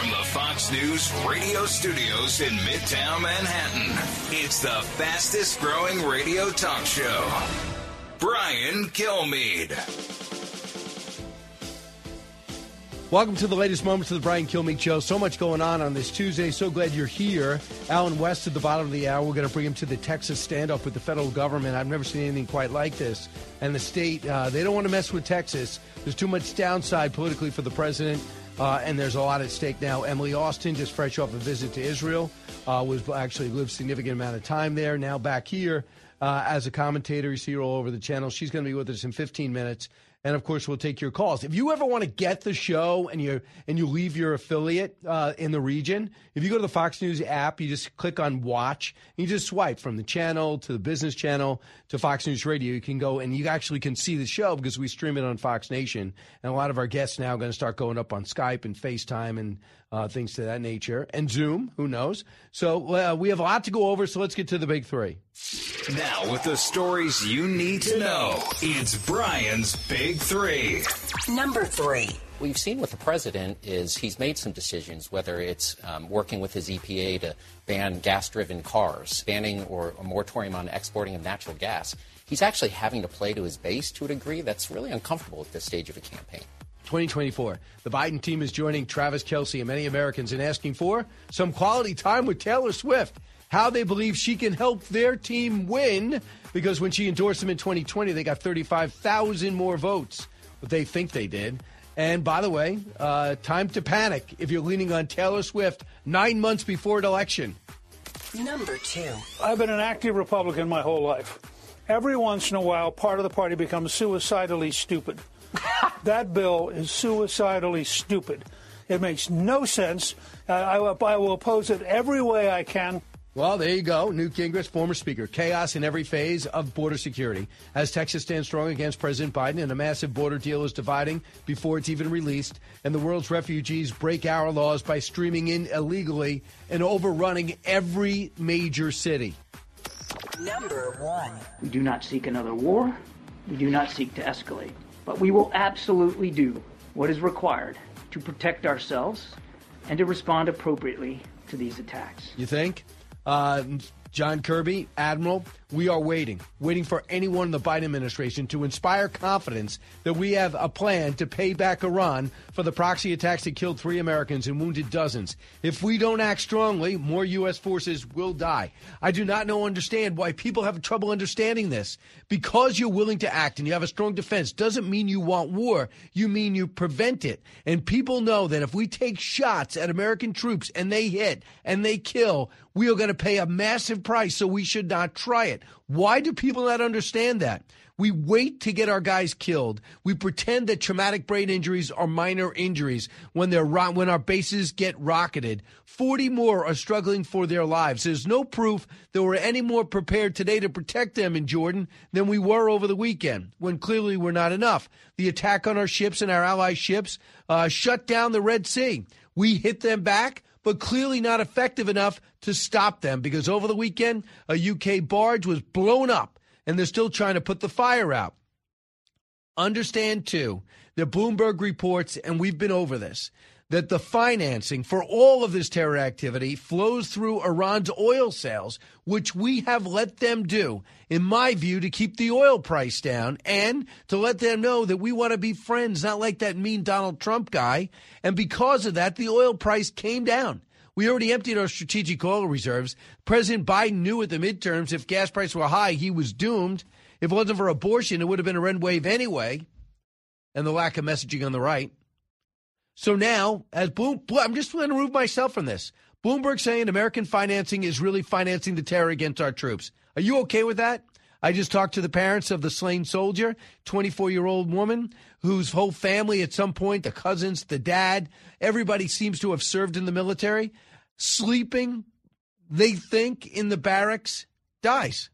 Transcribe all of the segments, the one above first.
From the Fox News radio studios in Midtown Manhattan, it's the fastest growing radio talk show. Brian Kilmeade. Welcome to the latest moments of the Brian Kilmeade Show. So much going on this Tuesday. So glad you're here. Alan West at the bottom of the hour. We're going to bring him to the Texas standoff with the federal government. I've never seen anything quite like this. And the state, they don't want to mess with Texas. There's too much downside politically for the president, and there's a lot at stake now. Emily Austin, just fresh off a visit to Israel, was actually lived a significant amount of time there. Now back here as a commentator. You see her all over the channel. She's going to be with us in 15 minutes. And, of course, we'll take your calls. If you ever want to get the show and you leave your affiliate in the region, if you go to the Fox News app, you just click on Watch. You just swipe from the channel to the business channel to Fox News Radio. You can go and you actually can see the show because we stream it on Fox Nation. And a lot of our guests now are going to start going up on Skype and FaceTime and things to that nature. And Zoom, who knows? So we have a lot to go over, so let's get to the big three. Now, with the stories you need to know, it's Brian's Big Three. Number 3. What you've seen with the president is he's made some decisions, whether it's working with his EPA to ban gas-driven cars, banning or a moratorium on exporting of natural gas. He's actually having to play to his base to a degree that's really uncomfortable at this stage of a campaign. 2024. The Biden team is joining Travis Kelce and many Americans in asking for some quality time with Taylor Swift. How they believe she can help their team win, because when she endorsed them in 2020, they got 35,000 more votes, but they think they did. And by the way, time to panic if you're leaning on Taylor Swift 9 months before an election. Number 2. I've been an active Republican my whole life. Every once in a while, part of the party becomes suicidally stupid. That bill is suicidally stupid. It makes no sense. I will oppose it every way I can. Well, there you go. Newt Gingrich, former speaker. Chaos in every phase of border security. As Texas stands strong against President Biden and a massive border deal is dividing before it's even released, and the world's refugees break our laws by streaming in illegally and overrunning every major city. Number 1. We do not seek another war. We do not seek to escalate. But we will absolutely do what is required to protect ourselves and to respond appropriately to these attacks. You think? John Kirby, Admiral, we are waiting for anyone in the Biden administration to inspire confidence that we have a plan to pay back Iran for the proxy attacks that killed 3 Americans and wounded dozens. If we don't act strongly, more U.S. forces will die. I do not understand why people have trouble understanding this. Because you're willing to act and you have a strong defense doesn't mean you want war. You mean you prevent it. And people know that if we take shots at American troops and they hit and they kill, we are going to pay a massive price, so we should not try it. Why do people not understand that? We wait to get our guys killed. We pretend that traumatic brain injuries are minor injuries when our bases get rocketed. 40 more are struggling for their lives. There's no proof that we're any more prepared today to protect them in Jordan than we were over the weekend, when clearly we're not enough. The attack on our ships and our allies' ships shut down the Red Sea. We hit them back, but clearly not effective enough to stop them, because over the weekend, a UK barge was blown up, and they're still trying to put the fire out. Understand, too, that Bloomberg reports, and we've been over this, that the financing for all of this terror activity flows through Iran's oil sales, which we have let them do, in my view, to keep the oil price down and to let them know that we want to be friends, not like that mean Donald Trump guy. And because of that, the oil price came down. We already emptied our strategic oil reserves. President Biden knew at the midterms if gas prices were high, he was doomed. If it wasn't for abortion, it would have been a red wave anyway, and the lack of messaging on the right. So now, as I'm just going to remove myself from this. Bloomberg saying American financing is really financing the terror against our troops. Are you okay with that? I just talked to the parents of the slain soldier, 24-year-old woman, whose whole family at some point, the cousins, the dad, everybody seems to have served in the military, sleeping, they think, in the barracks, dies.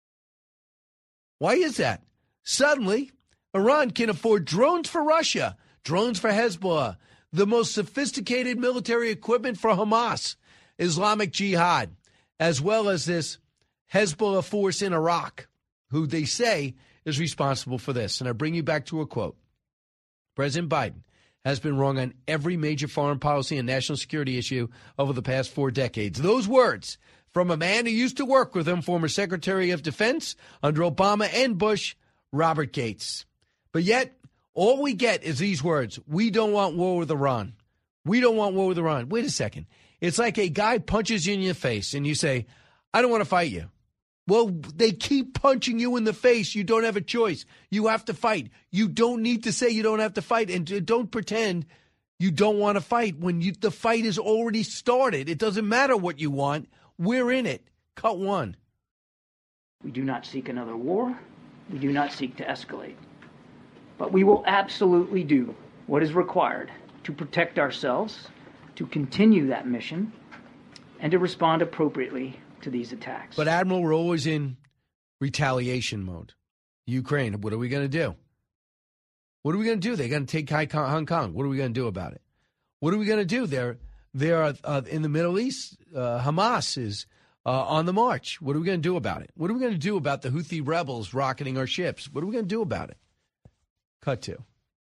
Why is that? Suddenly, Iran can afford drones for Russia, drones for Hezbollah, the most sophisticated military equipment for Hamas, Islamic Jihad, as well as this Hezbollah force in Iraq, who they say is responsible for this. And I bring you back to a quote. President Biden has been wrong on every major foreign policy and national security issue over the past 4 decades. Those words from a man who used to work with him, former Secretary of Defense under Obama and Bush, Robert Gates. But yet, all we get is these words: we don't want war with Iran. We don't want war with Iran. Wait a second. It's like a guy punches you in your face and you say, I don't want to fight you. Well, they keep punching you in the face. You don't have a choice. You have to fight. You don't need to say you don't have to fight, and don't pretend you don't want to fight when the fight is already started. It doesn't matter what you want. We're in it. Cut one. We do not seek another war. We do not seek to escalate. But we will absolutely do what is required to protect ourselves, to continue that mission, and to respond appropriately to these attacks. But, Admiral, we're always in retaliation mode. Ukraine, what are we going to do? What are we going to do? They're going to take Hong Kong. What are we going to do about it? What are we going to do? They're in the Middle East. Hamas is on the march. What are we going to do about it? What are we going to do about the Houthi rebels rocketing our ships? What are we going to do about it? Cut to.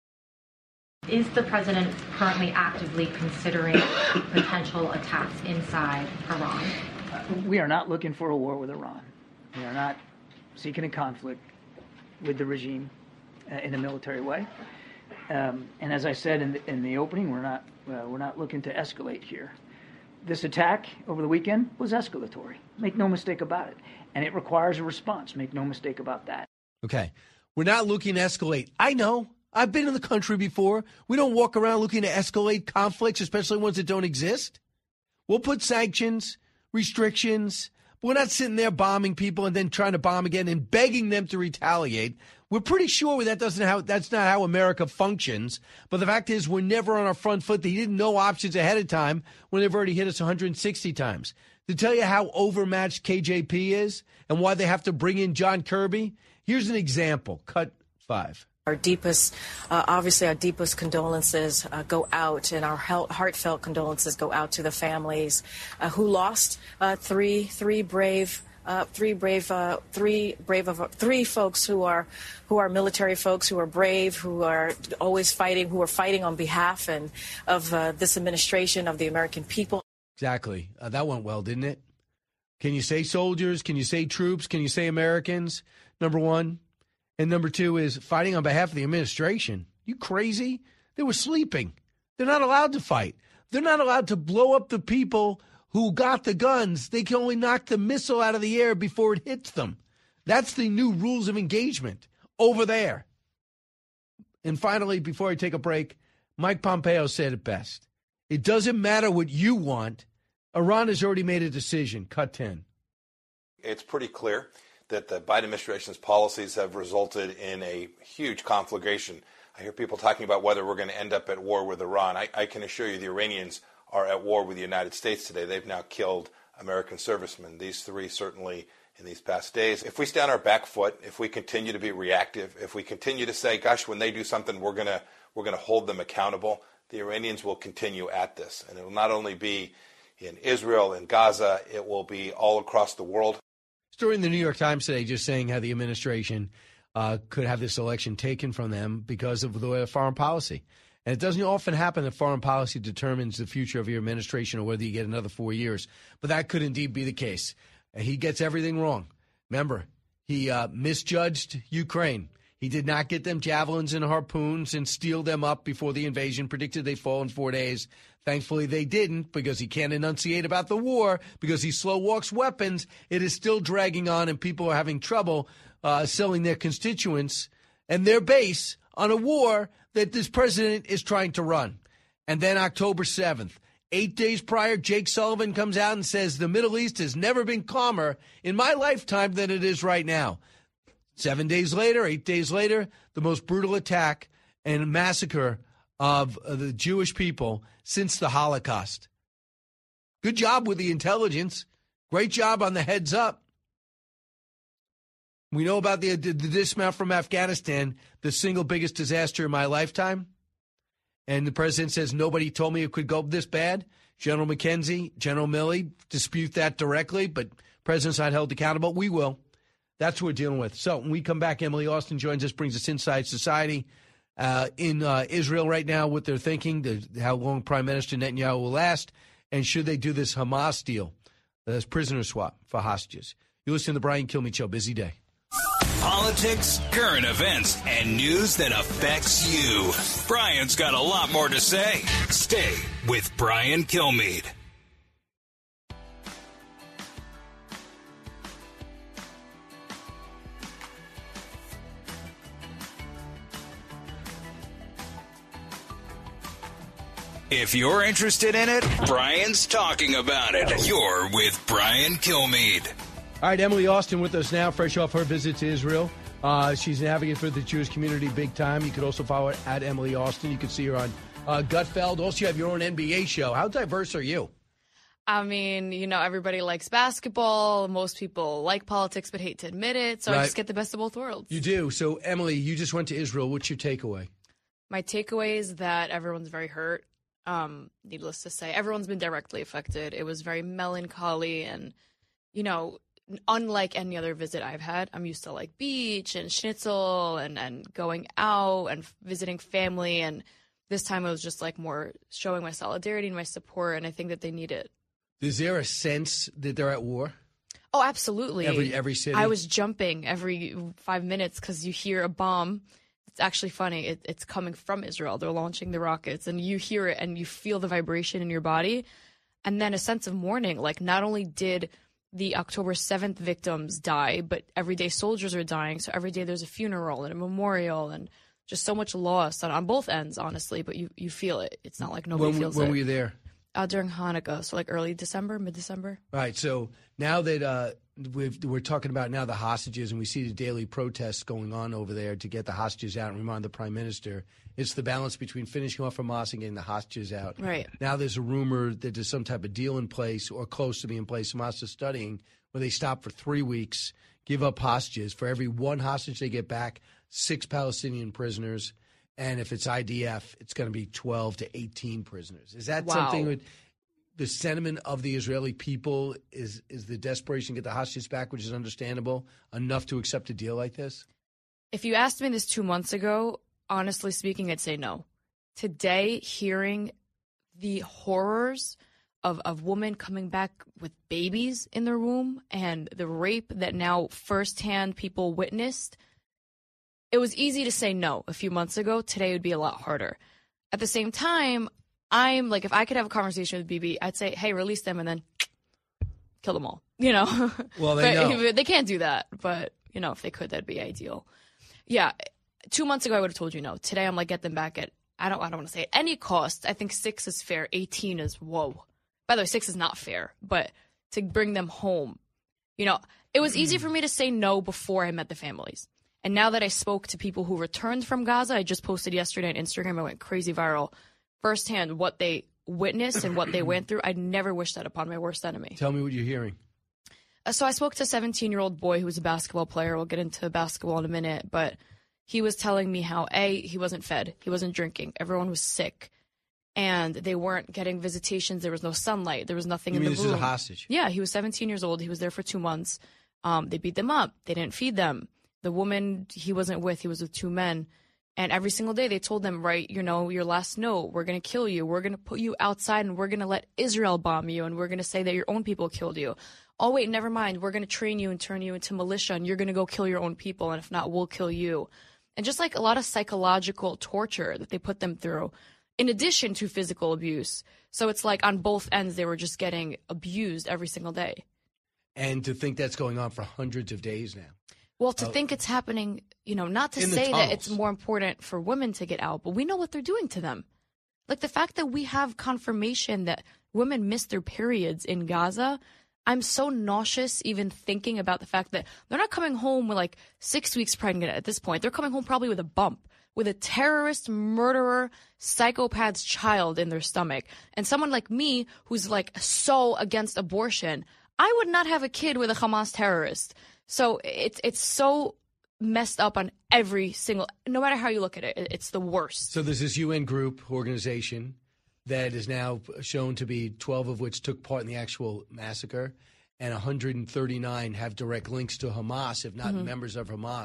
Is the president currently actively considering potential attacks inside Iran? We are not looking for a war with Iran. We are not seeking a conflict with the regime in a military way. And as I said in the opening, we're not looking to escalate here. This attack over the weekend was escalatory. Make no mistake about it. And it requires a response. Make no mistake about that. Okay. We're not looking to escalate. I know. I've been in the country before. We don't walk around looking to escalate conflicts, especially ones that don't exist. We'll put sanctions, restrictions, but we're not sitting there bombing people and then trying to bomb again and begging them to retaliate. We're pretty sure that's not how America functions. But the fact is, we're never on our front foot. They didn't know options ahead of time when they've already hit us 160 times. To tell you how overmatched KJP is and why they have to bring in John Kirby, here's an example. Cut 5. Our deepest condolences go out, and our heartfelt condolences go out to the families who lost three folks who are military folks, who are brave, who are always fighting, who are fighting on behalf of this administration, of the American people. Exactly. That went well, didn't it? Can you say soldiers? Can you say troops? Can you say Americans? Number one. And number two is fighting on behalf of the administration. You crazy? They were sleeping. They're not allowed to fight. They're not allowed to blow up the people who got the guns. They can only knock the missile out of the air before it hits them. That's the new rules of engagement over there. And finally, before I take a break, Mike Pompeo said it best. It doesn't matter what you want. Iran has already made a decision. Cut 10. It's pretty clear that the Biden administration's policies have resulted in a huge conflagration. I hear people talking about whether we're going to end up at war with Iran. I can assure you the Iranians are at war with the United States today. They've now killed American servicemen, these three certainly in these past days. If we stay on our back foot, if we continue to be reactive, if we continue to say, gosh, when they do something, we're going to hold them accountable, the Iranians will continue at this. And it will not only be in Israel and Gaza, it will be all across the world. Story in the New York Times today just saying how the administration could have this election taken from them because of the foreign policy. And it doesn't often happen that foreign policy determines the future of your administration or whether you get another 4 years. But that could indeed be the case. He gets everything wrong. Remember, he misjudged Ukraine. He did not get them javelins and harpoons and steel them up before the invasion, predicted they'd fall in 4 days. Thankfully, they didn't because he can't enunciate about the war because he slow walks weapons. It is still dragging on, and people are having trouble selling their constituents and their base on a war that this president is trying to run. And then October 7th, 8 days prior, Jake Sullivan comes out and says the Middle East has never been calmer in my lifetime than it is right now. 7 days later, 8 days later, the most brutal attack and massacre of the Jewish people since the Holocaust. Good job with the intelligence. Great job on the heads up. We know about the dismount from Afghanistan, the single biggest disaster in my lifetime. And the president says nobody told me it could go this bad. General McKenzie, General Milley dispute that directly, but president's not held accountable. We will. That's what we're dealing with. So when we come back, Emily Austin joins us, brings us Inside Society. in Israel right now, what they're thinking, how long Prime Minister Netanyahu will last, and should they do this Hamas deal, this prisoner swap for hostages. You listen to the Brian Kilmeade Show. Busy day. Politics, current events, and news that affects you. Brian's got a lot more to say. Stay with Brian Kilmeade. If you're interested in it, Brian's talking about it. You're with Brian Kilmeade. All right, Emily Austin with us now, fresh off her visit to Israel. She's an advocate for the Jewish community big time. You could also follow her at Emily Austin. You can see her on Gutfeld. Also, you have your own NBA show. How diverse are you? I mean, everybody likes basketball. Most people like politics but hate to admit it. So I just get the best of both worlds. You do. So, Emily, you just went to Israel. What's your takeaway? My takeaway is that everyone's very hurt. Needless to say, everyone's been directly affected. It was very melancholy and, unlike any other visit I've had. I'm used to like beach and schnitzel and going out and visiting family. And this time it was just like more showing my solidarity and my support. And I think that they need it. Is there a sense that they're at war? Oh, absolutely. Every city? I was jumping every 5 minutes because you hear a bomb. It's actually funny. It's coming from Israel. They're launching the rockets, and you hear it, and you feel the vibration in your body. And then a sense of mourning. Like, not only did the October 7th victims die, but everyday soldiers are dying. So every day there's a funeral and a memorial and just so much loss on both ends, honestly. But you feel it. It's not like nobody feels it. When were you there? During Hanukkah, so like early December, mid-December. Right. So now that we're talking about now the hostages, and we see the daily protests going on over there to get the hostages out and remind the prime minister, it's the balance between finishing off Hamas and getting the hostages out. Right. Now there's a rumor that there's some type of deal in place or close to being in place. Hamas is studying where they stop for 3 weeks, give up hostages. For every one hostage they get back, 6 Palestinian prisoners. And if it's IDF, it's going to be 12 to 18 prisoners. Is that something with the sentiment of the Israeli people is the desperation to get the hostages back, which is understandable, enough to accept a deal like this? If you asked me this 2 months ago, honestly speaking, I'd say no. Today, hearing the horrors of women coming back with babies in their womb and the rape that now firsthand people witnessed, it was easy to say no a few months ago. Today would be a lot harder. At the same time, I'm like, if I could have a conversation with Bibi, I'd say, hey, release them and then kill them all, Well, they can't do that. But, if they could, that'd be ideal. Yeah. 2 months ago, I would have told you no. Today, I'm like, get them back at, I don't want to say at any cost. I think 6 is fair. 18 is whoa. By the way, 6 is not fair. But to bring them home, it was easy for me to say no before I met the families. And now that I spoke to people who returned from Gaza, I just posted yesterday on Instagram, I went crazy viral, firsthand what they witnessed and what they went through. I'd never wish that upon my worst enemy. Tell me what you're hearing. So I spoke to a 17-year-old boy who was a basketball player. We'll get into basketball in a minute. But he was telling me how, he wasn't fed. He wasn't drinking. Everyone was sick. And they weren't getting visitations. There was no sunlight. There was nothing in the room. This is a hostage? Yeah, he was 17 years old. He was there for 2 months. They beat them up. They didn't feed them. The woman he wasn't with, he was with 2 men. And every single day they told them, write, your last note. We're going to kill you. We're going to put you outside and we're going to let Israel bomb you. And we're going to say that your own people killed you. Oh, wait, never mind. We're going to train you and turn you into militia and you're going to go kill your own people. And if not, we'll kill you. And just like a lot of psychological torture that they put them through, in addition to physical abuse. So it's like on both ends, they were just getting abused every single day. And to think that's going on for hundreds of days now. Well, to think it's happening, not to say that it's more important for women to get out, but we know what they're doing to them. Like the fact that we have confirmation that women miss their periods in Gaza, I'm so nauseous even thinking about the fact that they're not coming home with like 6 weeks pregnant at this point. They're coming home probably with a bump, with a terrorist, murderer, psychopath's child in their stomach. And someone like me who's like so against abortion, I would not have a kid with a Hamas terrorist. So it's so messed up on every single, no matter how you look at it, it's the worst. So there's this UN group organization that is now shown to be 12 of which took part in the actual massacre, and 139 have direct links to Hamas, if not members of Hamas.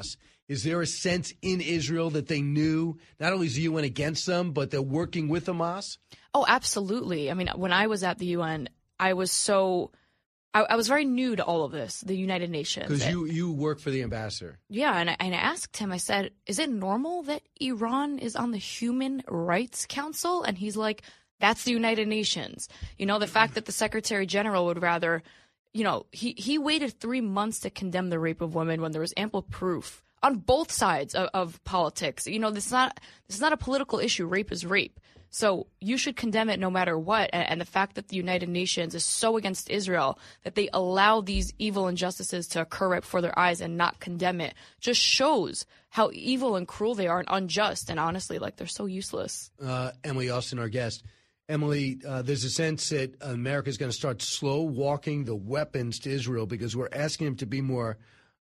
Is there a sense in Israel that they knew not only is the UN against them, but they're working with Hamas? Oh, absolutely. I mean, when I was at the UN, I was very new to all of this, the United Nations. Because you work for the ambassador. Yeah, and I asked him, I said, is it normal that Iran is on the Human Rights Council? And he's like, that's the United Nations. You know, the fact that the Secretary General would rather, you know, he waited 3 months to condemn the rape of women when there was ample proof on both sides of politics. You know, this is not a political issue. Rape is rape. So you should condemn it no matter what. And the fact that the United Nations is so against Israel that they allow these evil injustices to occur right before their eyes and not condemn it just shows how evil and cruel they are and unjust. And honestly, like, they're so useless. Emily Austin, our guest. Emily, there's a sense that America is going to start slow walking the weapons to Israel because we're asking them to be more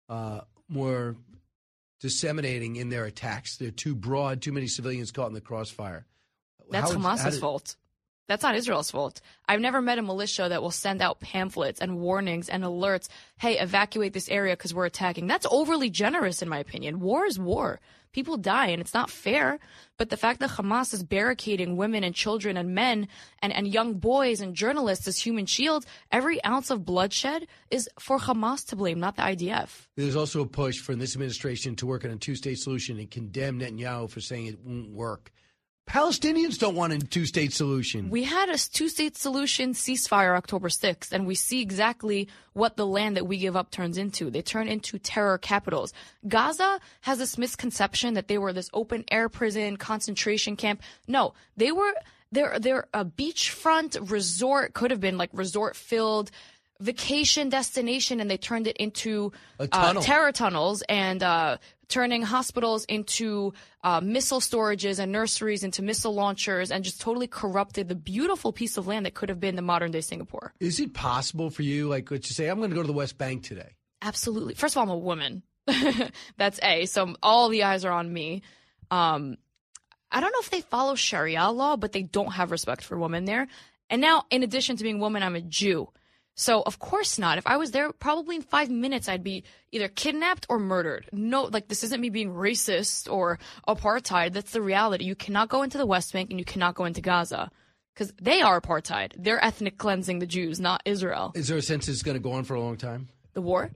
disseminating in their attacks. They're too broad, too many civilians caught in the crossfire. That's Hamas's fault. That's not Israel's fault. I've never met a militia that will send out pamphlets and warnings and alerts. Hey, evacuate this area because we're attacking. That's overly generous, in my opinion. War is war. People die, and it's not fair. But the fact that Hamas is barricading women and children and men and young boys and journalists as human shields, every ounce of bloodshed is for Hamas to blame, not the IDF. There's also a push from this administration to work on a two-state solution and condemn Netanyahu for saying it won't work. Palestinians don't want a two-state solution. We had a two-state solution ceasefire October 6th, and we see exactly what the land that we give up turns into. They turn into terror capitals. Gaza has this misconception that they were this open-air prison, concentration camp. No, they're a beachfront resort, could have been like resort-filled vacation destination, and they turned it into terror tunnels and turning hospitals into missile storages and nurseries into missile launchers, and just totally corrupted the beautiful piece of land that could have been the modern-day Singapore. Is it possible for you, like, to say, I'm going to go to the West Bank today? Absolutely. First of all, I'm a woman. That's A. So all the eyes are on me. I don't know if they follow Sharia law, but they don't have respect for women there. And now, in addition to being a woman, I'm a Jew. So, of course not. If I was there, probably in 5 minutes, I'd be either kidnapped or murdered. No, like, this isn't me being racist or apartheid. That's the reality. You cannot go into the West Bank and you cannot go into Gaza because they are apartheid. They're ethnic cleansing the Jews, not Israel. Is there a sense it's going to go on for a long time? The war?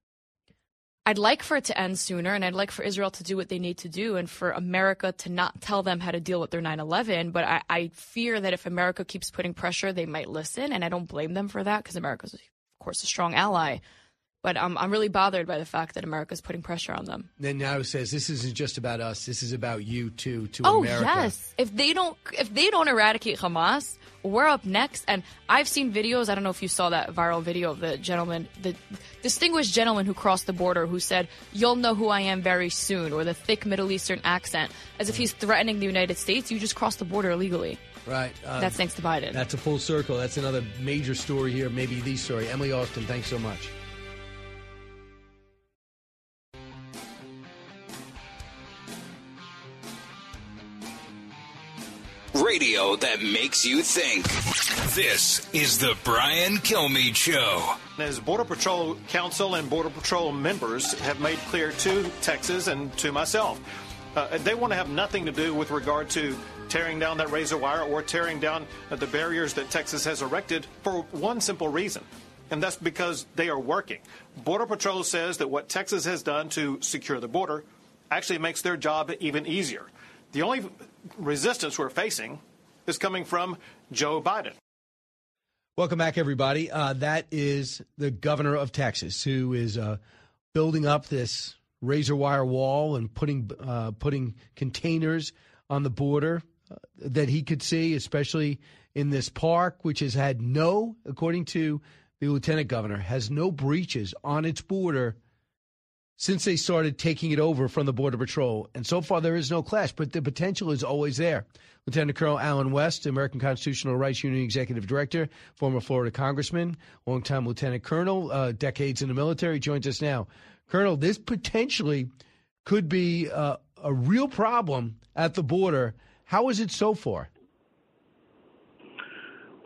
I'd like for it to end sooner, and I'd like for Israel to do what they need to do and for America to not tell them how to deal with their 9/11. But I fear that if America keeps putting pressure, they might listen, and I don't blame them for that because America's, of course, a strong ally. But I'm really bothered by the fact that America's putting pressure on them. Then now says this isn't just about us. This is about you too, to America. Oh yes, if they don't eradicate Hamas, we're up next. And I've seen videos. I don't know if you saw that viral video of the gentleman, the distinguished gentleman who crossed the border, who said, "You'll know who I am very soon," with a thick Middle Eastern accent, as if he's threatening the United States. You just crossed the border illegally. Right. That's thanks to Biden. That's a full circle. That's another major story here, maybe the story. Emily Austin, thanks so much. Radio that makes you think. This is the Brian Kilmeade Show. As Border Patrol Council and Border Patrol members have made clear to Texas and to myself, they want to have nothing to do with regard to tearing down that razor wire or tearing down the barriers that Texas has erected for one simple reason, and that's because they are working. Border Patrol says that what Texas has done to secure the border actually makes their job even easier. The only resistance we're facing is coming from Joe Biden. Welcome back, everybody. That is the governor of Texas, who is building up this razor wire wall and putting containers on the border that he could see, especially in this park, which has had according to the lieutenant governor, has no breaches on its border since they started taking it over from the Border Patrol. And so far, there is no clash, but the potential is always there. Lieutenant Colonel Alan West, American Constitutional Rights Union Executive Director, former Florida Congressman, longtime Lieutenant Colonel, decades in the military, joins us now. Colonel, this potentially could be a real problem at the border. How is it so far?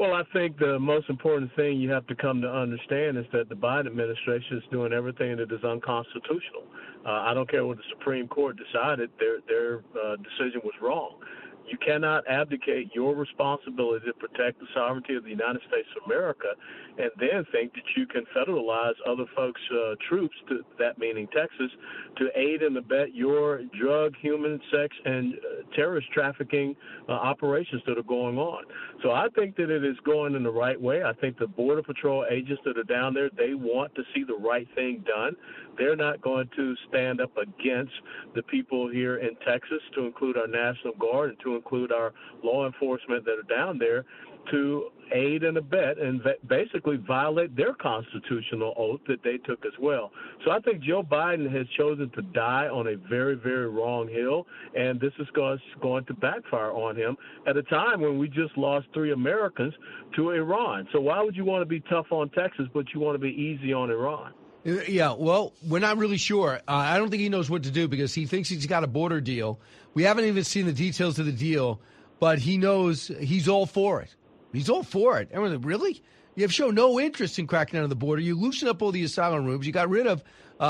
Well, I think the most important thing you have to come to understand is that the Biden administration is doing everything that is unconstitutional. I don't care what the Supreme Court decided; their decision was wrong. You cannot abdicate your responsibility to protect the sovereignty of the United States of America and then think that you can federalize other folks' troops, that meaning Texas, to aid and abet your drug, human, sex, and terrorist trafficking operations that are going on. So I think that it is going in the right way. I think the Border Patrol agents that are down there, they want to see the right thing done. They're not going to stand up against the people here in Texas, to include our National Guard and to include our law enforcement that are down there, to aid and abet and basically violate their constitutional oath that they took as well. So I think Joe Biden has chosen to die on a very, very wrong hill, and this is going to backfire on him at a time when we just lost 3 Americans to Iran. So why would you want to be tough on Texas, but you want to be easy on Iran? Yeah, well, we're not really sure. I don't think he knows what to do because he thinks he's got a border deal. We haven't even seen the details of the deal, but he knows he's all for it. He's all for it. Everyone's like, really? You have shown no interest in cracking down on the border. You loosen up all the asylum rooms. You got rid of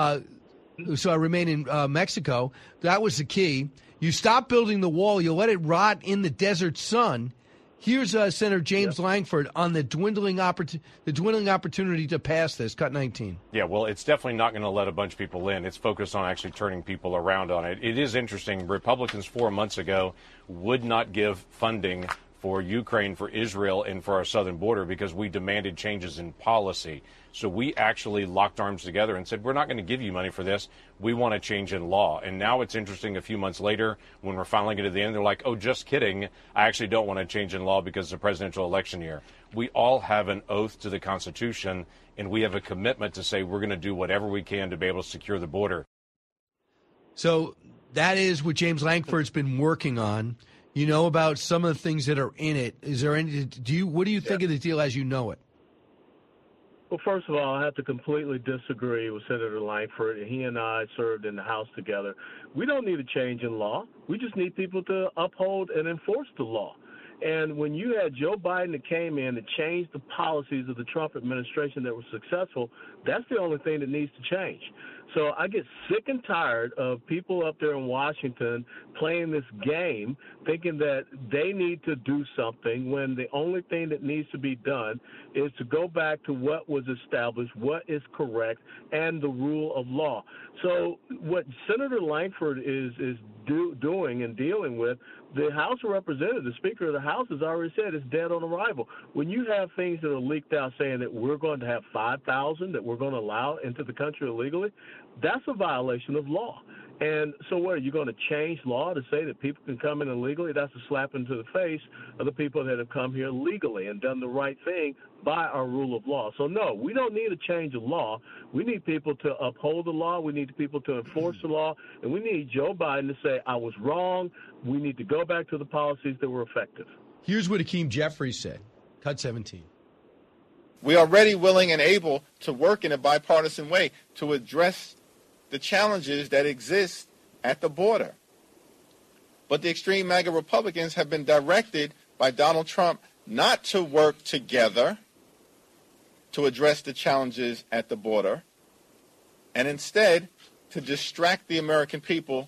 so I remain in Mexico. That was the key. You stop building the wall. You let it rot in the desert sun. Here's Senator James Lankford on the dwindling opportunity to pass this, Cut 19. Yeah, well, it's definitely not going to let a bunch of people in. It's focused on actually turning people around on it. It is interesting. Republicans 4 months ago would not give funding for Ukraine, for Israel, and for our southern border because we demanded changes in policy. So we actually locked arms together and said, we're not going to give you money for this. We want a change in law. And now it's interesting, a few months later, when we're finally getting to the end, they're like, oh, just kidding. I actually don't want a change in law because it's a presidential election year. We all have an oath to the Constitution, and we have a commitment to say we're going to do whatever we can to be able to secure the border. So that is what James Lankford's been working on. You know about some of the things that are in it. Is there any? What do you think of the deal as you know it? Well, first of all, I have to completely disagree with Senator Lankford. He and I served in the House together. We don't need a change in law. We just need people to uphold and enforce the law. And when you had Joe Biden that came in and changed the policies of the Trump administration that were successful, that's the only thing that needs to change. So I get sick and tired of people up there in Washington playing this game, thinking that they need to do something when the only thing that needs to be done is to go back to what was established, what is correct, and the rule of law. So what Senator Lankford is doing and dealing with, the House of Representatives, the Speaker of the House has already said it's dead on arrival. When you have things that are leaked out saying that we're going to have 5,000 that we're going to allow into the country illegally, that's a violation of law. And so what, are you going to change law to say that people can come in illegally? That's a slap into the face of the people that have come here legally and done the right thing by our rule of law. So, no, we don't need a change of law. We need people to uphold the law. We need people to enforce the law. And we need Joe Biden to say, I was wrong. We need to go back to the policies that were effective. Here's what Hakeem Jeffries said. Cut 17. We are ready, willing, and able to work in a bipartisan way to address the challenges that exist at the border. But the extreme MAGA Republicans have been directed by Donald Trump not to work together to address the challenges at the border, and instead to distract the American people.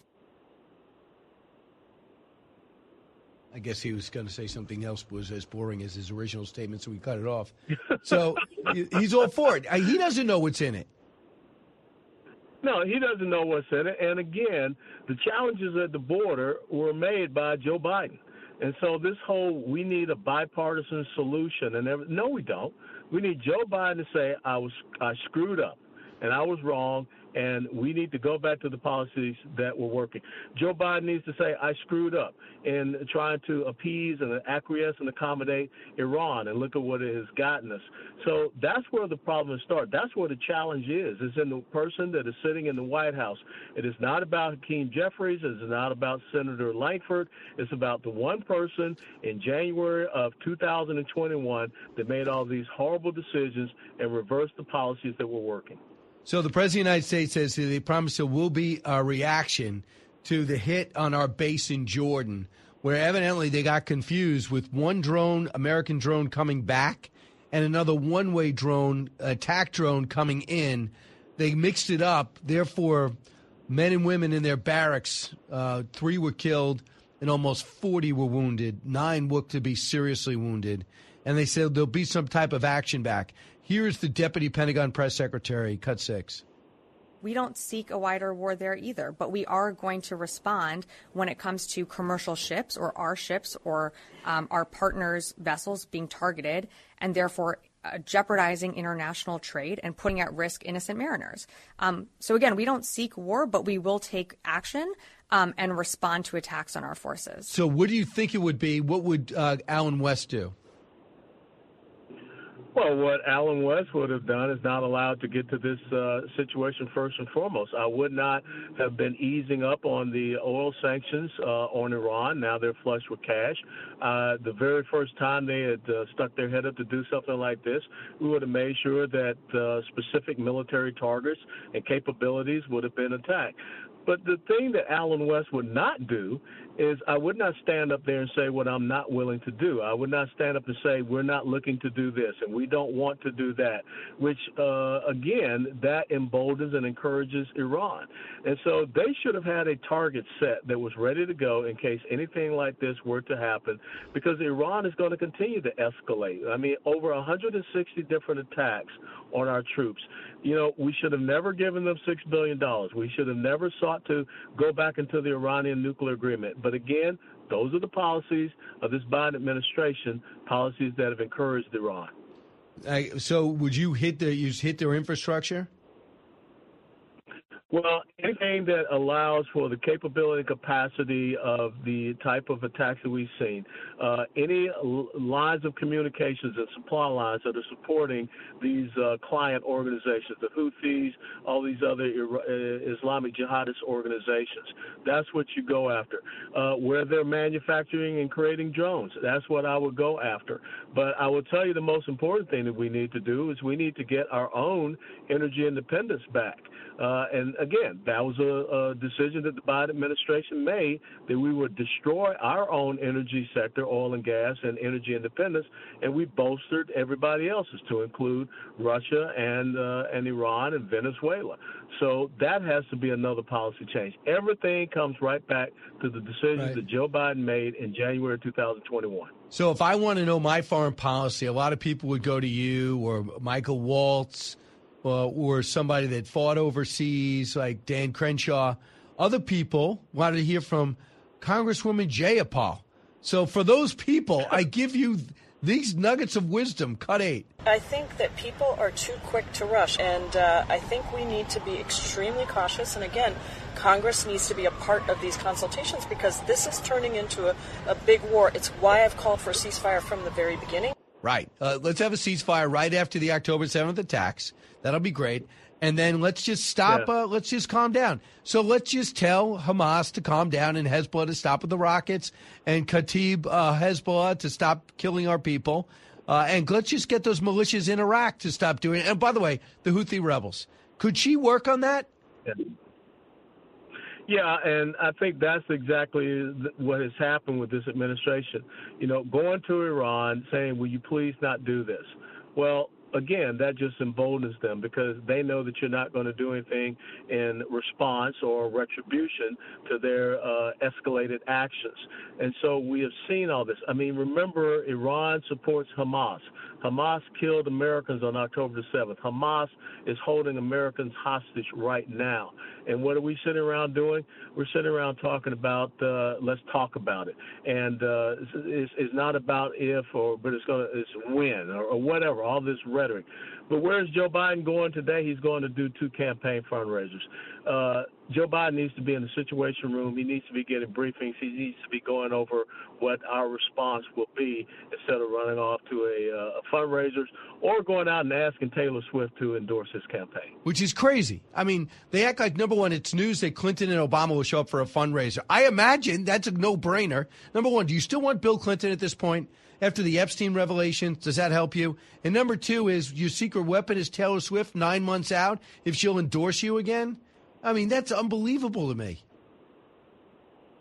I guess he was going to say something else was as boring as his original statement, so we cut it off. So he's all for it. He doesn't know what's in it. No, he doesn't know what's in it. And again, the challenges at the border were made by Joe Biden. And so this whole, we need a bipartisan solution. And no, we don't. We need Joe Biden to say, I screwed up and I was wrong, and we need to go back to the policies that were working. Joe Biden needs to say, I screwed up in trying to appease and acquiesce and accommodate Iran, and look at what it has gotten us. So that's where the problem starts. That's where the challenge is. It's in the person that is sitting in the White House. It is not about Hakeem Jeffries. It is not about Senator Lankford. It's about the one person in January of 2021 that made all these horrible decisions and reversed the policies that were working. So the President of the United States says they promise there will be a reaction to the hit on our base in Jordan. where evidently they got confused with one drone, American drone, coming back and another one-way drone, attack drone, coming in. They mixed it up. Therefore, men and women in their barracks, 3 were killed and almost 40 were wounded. 9 looked to be seriously wounded. And they said there'll be some type of action back. Here's the Deputy Pentagon Press Secretary, Cut 6. We don't seek a wider war there either, but we are going to respond when it comes to commercial ships or our partners' vessels being targeted and therefore jeopardizing international trade and putting at risk innocent mariners. So again, we don't seek war, but we will take action and respond to attacks on our forces. So what do you think it would be? What would Allen West do? Well, what Allen West would have done is not allowed to get to this situation first and foremost. I would not have been easing up on the oil sanctions on Iran. Now they're flush with cash. The very first time they had stuck their head up to do something like this, we would have made sure that specific military targets and capabilities would have been attacked. But the thing that Allen West would not do is I would not stand up there and say what I'm not willing to do. I would not stand up and say we're not looking to do this and we don't want to do that, which, again, that emboldens and encourages Iran. And so they should have had a target set that was ready to go in case anything like this were to happen, because Iran is going to continue to escalate. I mean, over 160 different attacks on our troops. You know, we should have never given them $6 billion. We should have never sought to go back into the Iranian nuclear agreement. But again, those are the policies of this Biden administration, policies that have encouraged Iran. So would you hit their infrastructure? Well, anything that allows for the capability and capacity of the type of attacks that we've seen, any lines of communications and supply lines that are supporting these client organizations, the Houthis, all these other Islamic jihadist organizations, that's what you go after. Where they're manufacturing and creating drones, that's what I would go after. But I will tell you the most important thing that we need to do is we need to get our own energy independence back. And again, that was a decision that the Biden administration made, that we would destroy our own energy sector, oil and gas, and energy independence, and we bolstered everybody else's, to include Russia and Iran and Venezuela. So that has to be another policy change. Everything comes right back to the decisions that Joe Biden made in January 2021. So if I want to know my foreign policy, a lot of people would go to you or Michael Waltz, or somebody that fought overseas like Dan Crenshaw. Other people wanted to hear from Congresswoman Jayapal. So for those people, I give you these nuggets of wisdom. Cut 8. I think that people are too quick to rush, and I think we need to be extremely cautious. And again, Congress needs to be a part of these consultations because this is turning into a big war. It's why I've called for a ceasefire from the very beginning. Right. Let's have a ceasefire right after the October 7th attacks. That'll be great. And then let's just stop. Let's just calm down. So let's just tell Hamas to calm down and Hezbollah to stop with the rockets and Kataib Hezbollah to stop killing our people. And let's just get those militias in Iraq to stop doing it. And by the way, the Houthi rebels. Could she work on that? Yeah, and I think that's exactly what has happened with this administration. You know, going to Iran saying, will you please not do this? Well, again, that just emboldens them because they know that you're not going to do anything in response or retribution to their escalated actions. And so we have seen all this. I mean, remember, Iran supports Hamas. Hamas killed Americans on October the 7th. Hamas is holding Americans hostage right now. And what are we sitting around doing? We're sitting around talking about, let's talk about it. And it's not about if but it's when or whatever, all this rhetoric. But where's Joe Biden going today? He's going to do 2 campaign fundraisers. Joe Biden needs to be in the Situation Room. He needs to be getting briefings. He needs to be going over what our response will be instead of running off to a fundraisers or going out and asking Taylor Swift to endorse his campaign. Which is crazy. I mean, they act like, number one, it's news that Clinton and Obama will show up for a fundraiser. I imagine that's a no-brainer. Number one, do you still want Bill Clinton at this point? After the Epstein revelations, does that help you? And number two is your secret weapon is Taylor Swift 9 months out if she'll endorse you again? I mean, that's unbelievable to me.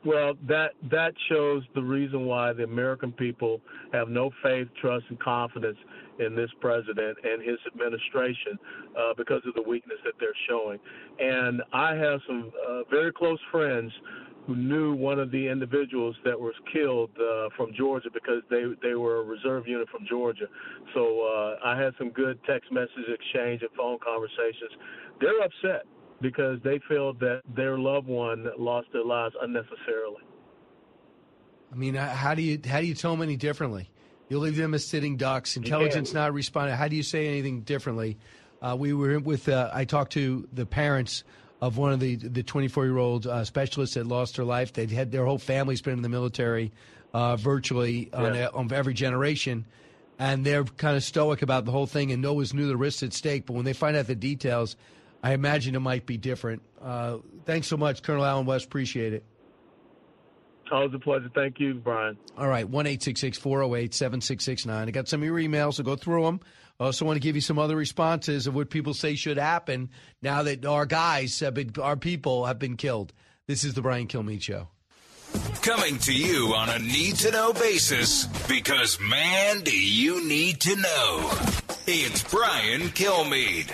Well, that shows the reason why the American people have no faith, trust, and confidence in this president and his administration because of the weakness that they're showing. And I have some very close friends who knew one of the individuals that was killed from Georgia because they were a reserve unit from Georgia. So I had some good text message exchange and phone conversations. They're upset because they feel that their loved one lost their lives unnecessarily. I mean, how do you tell them any differently? You leave them as sitting ducks. Intelligence not responding. How do you say anything differently? We were with. I talked to the parents of one of the 24-year-old specialists that lost her life. They'd had their whole family's been in the military, virtually on every generation, and they're kind of stoic about the whole thing and always knew the risks at stake. But when they find out the details, I imagine it might be different. Thanks so much, Colonel Allen West. Appreciate it. Always a pleasure. Thank you, Brian. All right, 1-866-408-7669. I got some of your emails, so go through them. I also want to give you some other responses of what people say should happen now that our people have been killed. This is the Brian Kilmeade Show. Coming to you on a need-to-know basis, because, man, do you need to know. It's Brian Kilmeade.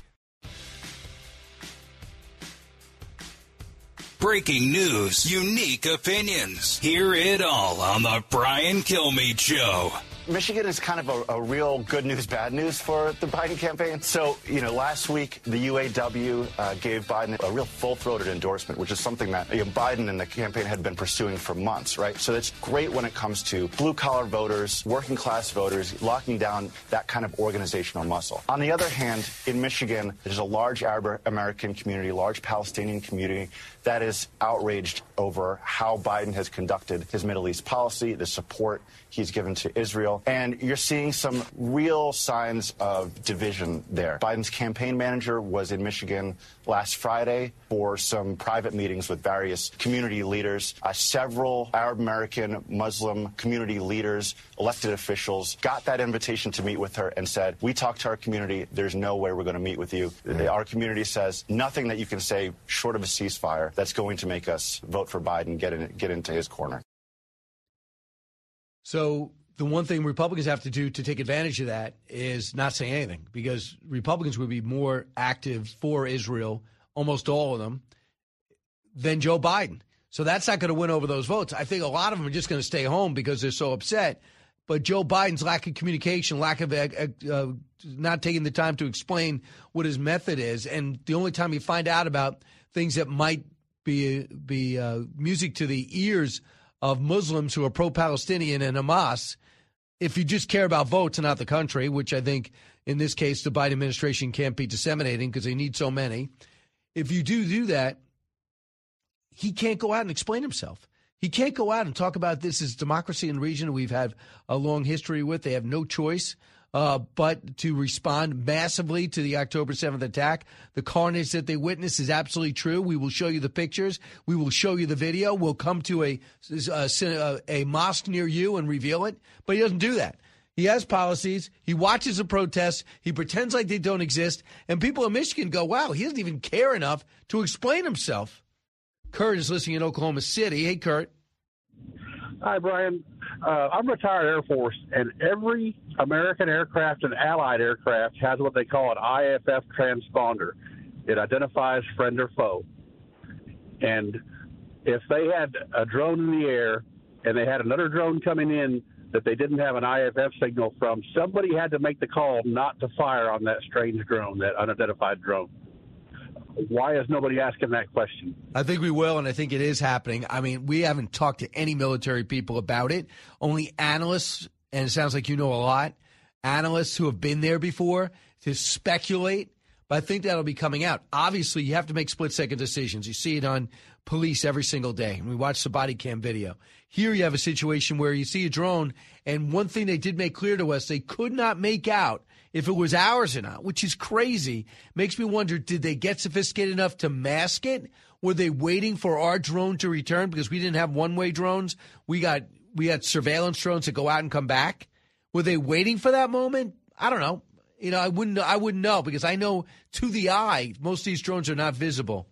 Breaking news, unique opinions. Hear it all on the Brian Kilmeade Show. Michigan is kind of a real good news, bad news for the Biden campaign. So, last week, the UAW gave Biden a real full-throated endorsement, which is something that Biden and the campaign had been pursuing for months, right? So that's great when it comes to blue-collar voters, working-class voters, locking down that kind of organizational muscle. On the other hand, in Michigan, there's a large Arab American community, large Palestinian community that is outraged over how Biden has conducted his Middle East policy, the support he's given to Israel. And you're seeing some real signs of division there. Biden's campaign manager was in Michigan last Friday for some private meetings with various community leaders. Several Arab American Muslim community leaders, elected officials, got that invitation to meet with her and said, we talked to our community. There's no way we're going to meet with you. Our community says nothing that you can say short of a ceasefire that's going to make us vote for Biden, get into his corner. So the one thing Republicans have to do to take advantage of that is not say anything, because Republicans would be more active for Israel, almost all of them, than Joe Biden. So that's not going to win over those votes. I think a lot of them are just going to stay home because they're so upset. But Joe Biden's lack of communication, lack of not taking the time to explain what his method is, and the only time you find out about things that might be music to the ears of Muslims who are pro-Palestinian and Hamas, if you just care about votes and not the country, which I think in this case the Biden administration can't be disseminating because they need so many. If you do that, he can't go out and explain himself. He can't go out and talk about this as democracy in the region we've had a long history with. They have no choice but to respond massively to the October 7th attack. The carnage that they witnessed is absolutely true. We will show you the pictures. We will show you the video. We'll come to a mosque near you and reveal it. But he doesn't do that. He has policies. He watches the protests. He pretends like they don't exist. And people in Michigan go, wow, he doesn't even care enough to explain himself. Kurt is listening in Oklahoma City. Hey, Kurt. Hi, Brian. I'm retired Air Force, and every American aircraft and allied aircraft has what they call an IFF transponder. It identifies friend or foe. And if they had a drone in the air and they had another drone coming in that they didn't have an IFF signal from, somebody had to make the call not to fire on that strange drone, that unidentified drone. Why is nobody asking that question? I think we will, and I think it is happening. I mean, we haven't talked to any military people about it. Only analysts, and it sounds like you know a lot, analysts who have been there before to speculate, but I think that'll be coming out. Obviously, you have to make split-second decisions. You see it on police every single day, and we watch the body cam video. Here you have a situation where you see a drone, and one thing they did make clear to us, they could not make out if it was ours or not, which is crazy. Makes me wonder, did they get sophisticated enough to mask it? Were they waiting for our drone to return? Because we didn't have one-way drones. We had surveillance drones that go out and come back. Were they waiting for that moment? I don't know. I wouldn't know, because I know to the eye, most of these drones are not visible.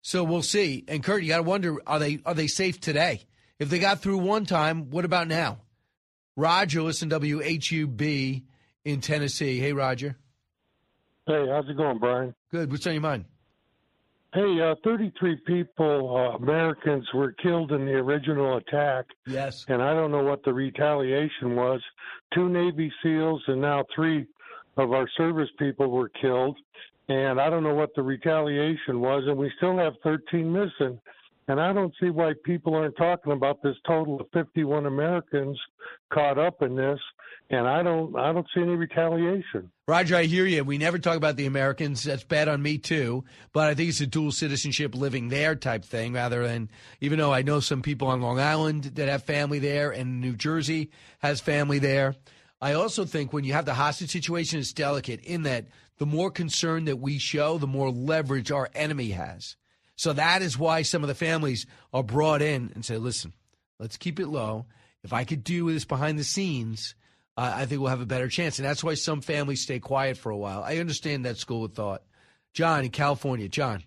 So we'll see. And Kurt, you got to wonder, are they safe today? If they got through one time, what about now? Roger, listen to WHUB in Tennessee. Hey, Roger. Hey, how's it going, Brian? Good. What's on your mind? Hey, 33 people, Americans, were killed in the original attack. Yes. And I don't know what the retaliation was. 2 Navy SEALs and now 3 of our service people were killed. And I don't know what the retaliation was. And we still have 13 missing. And I don't see why people aren't talking about this total of 51 Americans caught up in this. And I don't see any retaliation. Roger, I hear you. We never talk about the Americans. That's bad on me, too. But I think it's a dual citizenship living there type thing rather than, even though I know some people on Long Island that have family there and New Jersey has family there. I also think when you have the hostage situation, it's delicate in that the more concern that we show, the more leverage our enemy has. So that is why some of the families are brought in and say, listen, let's keep it low. If I could do this behind the scenes, I think we'll have a better chance. And that's why some families stay quiet for a while. I understand that school of thought. John in California. John.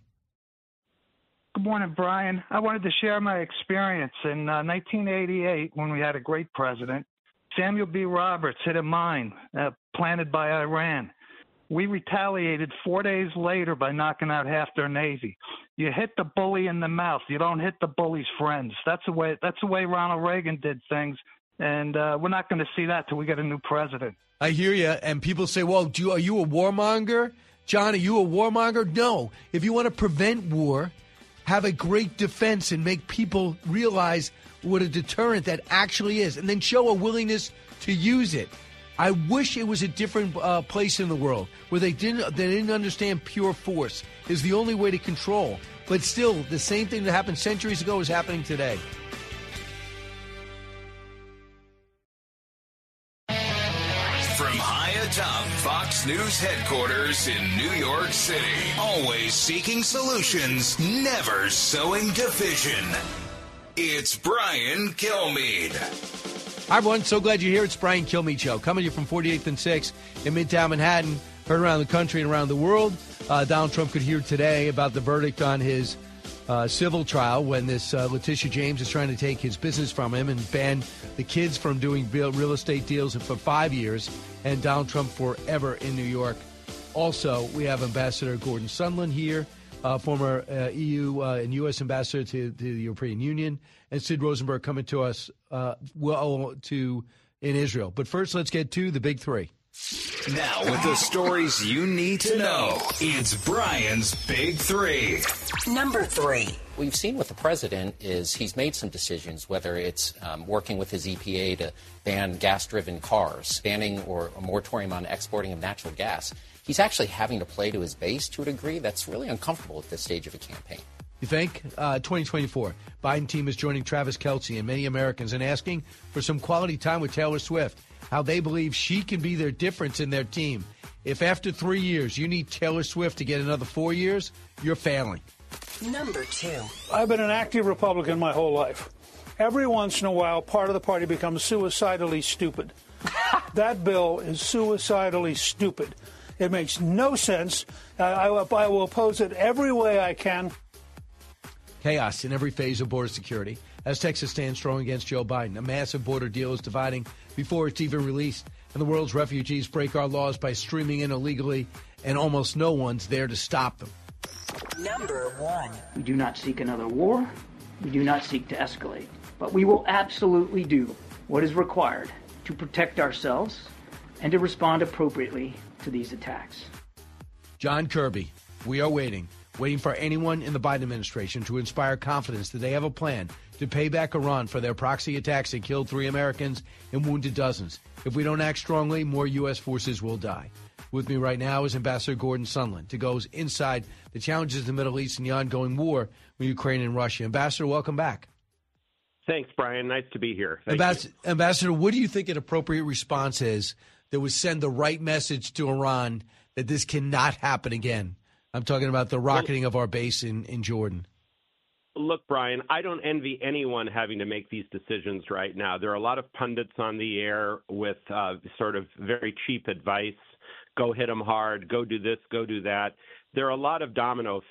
Good morning, Brian. I wanted to share my experience. In 1988, when we had a great president, Samuel B. Roberts hit a mine planted by Iran. We retaliated 4 days later by knocking out half their Navy. You hit the bully in the mouth. You don't hit the bully's friends. That's the way Ronald Reagan did things. And we're not going to see that till we get a new president. I hear you. And people say, well, are you a warmonger? John, are you a warmonger? No. If you want to prevent war, have a great defense and make people realize what a deterrent that actually is, and then show a willingness to use it. I wish it was a different place in the world where they didn't understand pure force is the only way to control. But still, the same thing that happened centuries ago is happening today. From high atop Fox News headquarters in New York City, always seeking solutions, never sowing division. It's Brian Kilmeade. Hi, everyone. So glad you're here. It's Brian Kilmeade Show. Coming to you from 48th and 6th in Midtown Manhattan. Heard around the country and around the world. Donald Trump could hear today about the verdict on his civil trial when this Letitia James is trying to take his business from him and ban the kids from doing real estate deals for 5 years, and Donald Trump forever in New York. Also, we have Ambassador Gordon Sondland here, former EU and U.S. ambassador to the European Union, and Sid Rosenberg coming to us in Israel. But first, let's get to the big three. Now, with the stories you need to know, it's Brian's Big Three. Number 3. What you've seen with the president is he's made some decisions, whether it's working with his EPA to ban gas-driven cars, banning or a moratorium on exporting of natural gas. He's actually having to play to his base to a degree that's really uncomfortable at this stage of a campaign. You think? 2024, Biden team is joining Travis Kelce and many Americans in asking for some quality time with Taylor Swift, how they believe she can be their difference in their team. If after 3 years you need Taylor Swift to get another 4 years, you're failing. Number 2. I've been an active Republican my whole life. Every once in a while, part of the party becomes suicidally stupid. That bill is suicidally stupid. It makes no sense. I will oppose it every way I can. Chaos in every phase of border security as Texas stands strong against Joe Biden. A massive border deal is dividing before it's even released. And the world's refugees break our laws by streaming in illegally, and almost no one's there to stop them. Number 1. We do not seek another war. We do not seek to escalate. But we will absolutely do what is required to protect ourselves and to respond appropriately to these attacks. John Kirby, we are waiting for anyone in the Biden administration to inspire confidence that they have a plan to pay back Iran for their proxy attacks that killed 3 Americans and wounded dozens. If we don't act strongly, more U.S. forces will die. With me right now is Ambassador Gordon Sondland to go inside the challenges in the Middle East and the ongoing war with Ukraine and Russia. Ambassador, welcome back. Thanks, Brian. Nice to be here. Ambassador, what do you think an appropriate response is that would send the right message to Iran that this cannot happen again? I'm talking about the rocketing of our base in Jordan. Look, Brian, I don't envy anyone having to make these decisions right now. There are a lot of pundits on the air with sort of very cheap advice. Go hit them hard. Go do this. Go do that. There are a lot of domino effects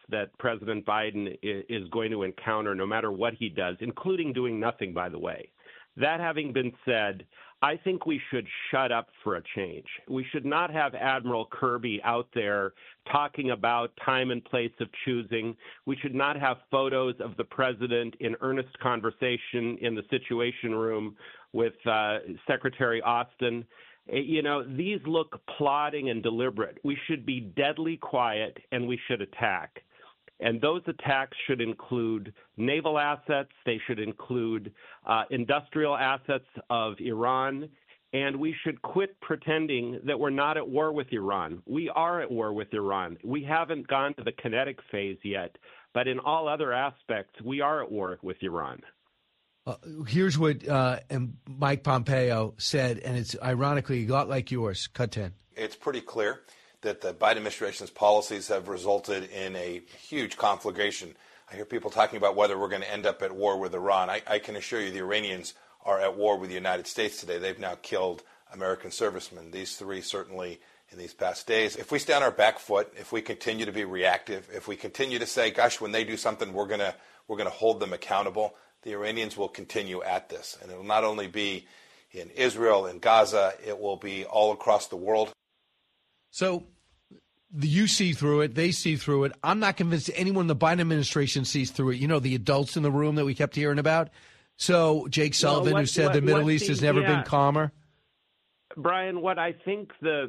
that President Biden is going to encounter no matter what he does, including doing nothing, by the way. That having been said, I think we should shut up for a change. We should not have Admiral Kirby out there talking about time and place of choosing. We should not have photos of the president in earnest conversation in the Situation Room with Secretary Austin. You know, these look plotting and deliberate. We should be deadly quiet, and we should attack. And those attacks should include naval assets. They should include industrial assets of Iran. And we should quit pretending that we're not at war with Iran. We are at war with Iran. We haven't gone to the kinetic phase yet. But in all other aspects, we are at war with Iran. Here's what Mike Pompeo said, and it's ironically a lot like yours. Cut 10. It's pretty clear that the Biden administration's policies have resulted in a huge conflagration. I hear people talking about whether we're going to end up at war with Iran. I can assure you the Iranians are at war with the United States today. They've now killed American servicemen, these three certainly in these past days. If we stay on our back foot, if we continue to be reactive, if we continue to say, gosh, when they do something, we're going to hold them accountable, the Iranians will continue at this. And it will not only be in Israel, in Gaza, it will be all across the world. So you see through it. They see through it. I'm not convinced anyone in the Biden administration sees through it. You know, the adults in the room that we kept hearing about. So Jake Sullivan, who said the Middle East has never been calmer. Brian, what I think the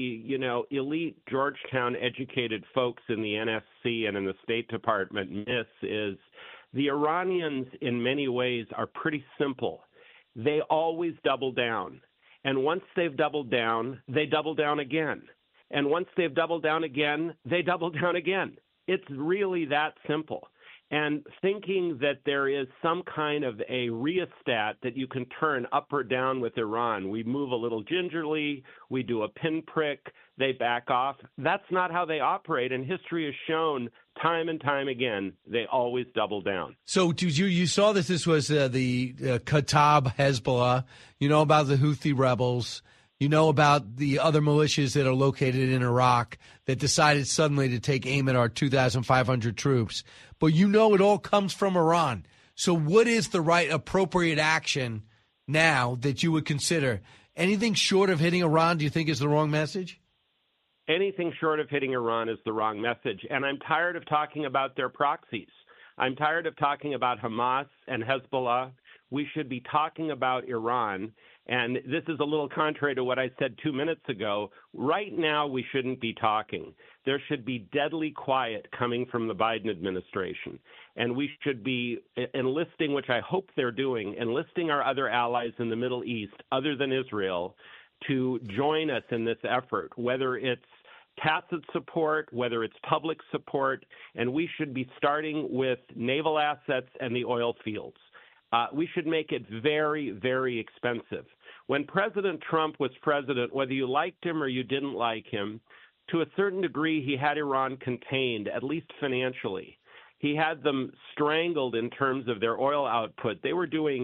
elite Georgetown educated folks in the NSC and in the State Department miss is the Iranians in many ways are pretty simple. They always double down. And once they've doubled down, they double down again. And once they've doubled down again, they double down again. It's really that simple. And thinking that there is some kind of a rheostat that you can turn up or down with Iran, we move a little gingerly, we do a pinprick, they back off. That's not how they operate, and history has shown time and time again they always double down. So you saw this was the Kataib Hezbollah, you know about the Houthi rebels, you know about the other militias that are located in Iraq that decided suddenly to take aim at our 2,500 troops. But you know it all comes from Iran. So what is the right appropriate action now that you would consider? Anything short of hitting Iran, do you think is the wrong message? Anything short of hitting Iran is the wrong message. And I'm tired of talking about their proxies. I'm tired of talking about Hamas and Hezbollah. We should be talking about Iran. And this is a little contrary to what I said 2 minutes ago. Right now, we shouldn't be talking. There should be deadly quiet coming from the Biden administration. And we should be enlisting, which I hope they're doing, enlisting our other allies in the Middle East, other than Israel, to join us in this effort, whether it's tacit support, whether it's public support, and we should be starting with naval assets and the oil fields. We should make it very, very expensive. When President Trump was president, whether you liked him or you didn't like him, to a certain degree, he had Iran contained, at least financially. He had them strangled in terms of their oil output. They were doing,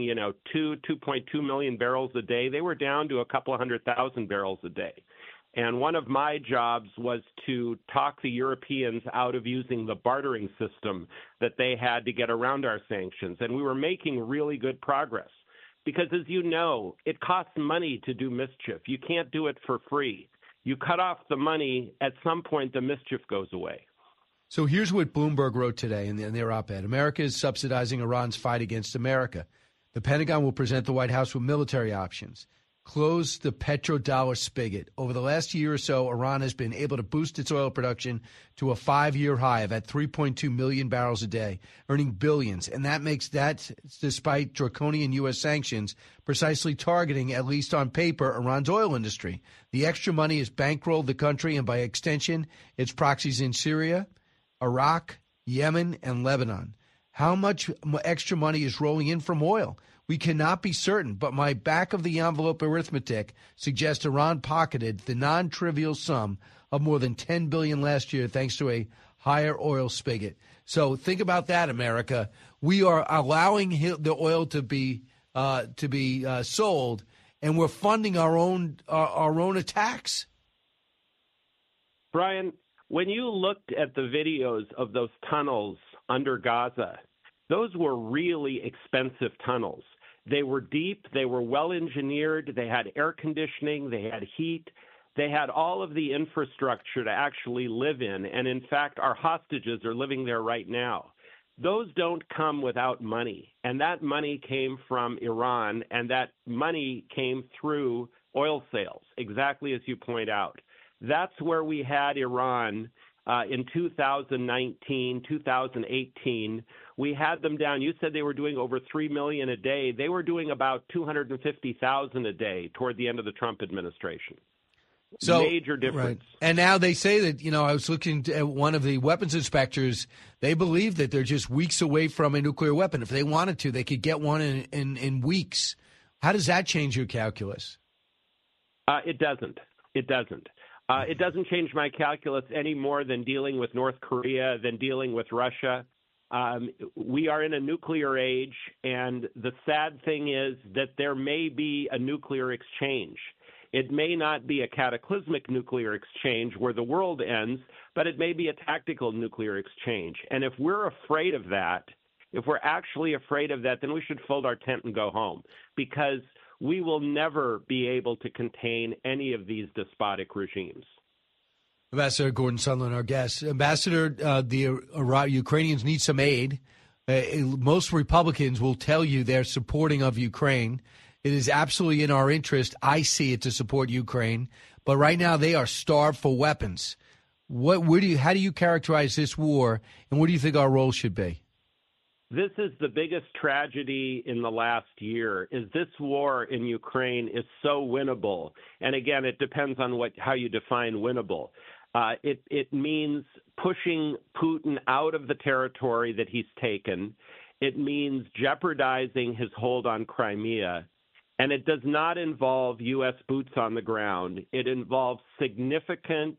2.2 million barrels a day. They were down to a couple of 100,000 barrels a day. And one of my jobs was to talk the Europeans out of using the bartering system that they had to get around our sanctions. And we were making really good progress because, as you know, it costs money to do mischief. You can't do it for free. You cut off the money, at some point the mischief goes away. So here's what Bloomberg wrote today in their op-ed. America is subsidizing Iran's fight against America. The Pentagon will present the White House with military options. Close the petrodollar spigot. Over the last year or so, Iran has been able to boost its oil production to a 5-year high of at 3.2 million barrels a day, earning billions. And that makes that, despite draconian U.S. sanctions, precisely targeting, at least on paper, Iran's oil industry. The extra money has bankrolled the country and, by extension, its proxies in Syria, Iraq, Yemen, and Lebanon. How much extra money is rolling in from oil? We cannot be certain, but my back-of-the-envelope arithmetic suggests Iran pocketed the non-trivial sum of more than $10 billion last year thanks to a higher oil spigot. So think about that, America. We are allowing the oil to be sold, and we're funding our own attacks. Brian, When you looked at the videos of those tunnels under Gaza, those were really expensive tunnels. They were deep, they were well engineered, they had air conditioning, they had heat, they had all of the infrastructure to actually live in. And in fact, our hostages are living there right now. Those don't come without money. And that money came from Iran, and that money came through oil sales, exactly as you point out. That's where we had Iran in 2019, 2018. We had them down. You said they were doing over 3 million a day. They were doing about 250,000 a day toward the end of the Trump administration. So, major difference. Right. And now they say that, I was looking at one of the weapons inspectors. They believe that they're just weeks away from a nuclear weapon. If they wanted to, they could get one in weeks. How does that change your calculus? It doesn't. It doesn't. It doesn't change my calculus any more than dealing with North Korea, than dealing with Russia. We are in a nuclear age, and the sad thing is that there may be a nuclear exchange. It may not be a cataclysmic nuclear exchange where the world ends, but it may be a tactical nuclear exchange. And if we're afraid of that, if we're actually afraid of that, then we should fold our tent and go home, because we will never be able to contain any of these despotic regimes. Ambassador Gordon Sondland, our guest. Ambassador, the Ukrainians need some aid. Most Republicans will tell you they're supporting of Ukraine. It is absolutely in our interest, I see it, to support Ukraine. But right now they are starved for weapons. How do you characterize this war, and what do you think our role should be? This is the biggest tragedy in the last year, is this war in Ukraine is so winnable. And again, it depends on how you define winnable. It means pushing Putin out of the territory that he's taken. It means jeopardizing his hold on Crimea. And it does not involve U.S. boots on the ground. It involves significant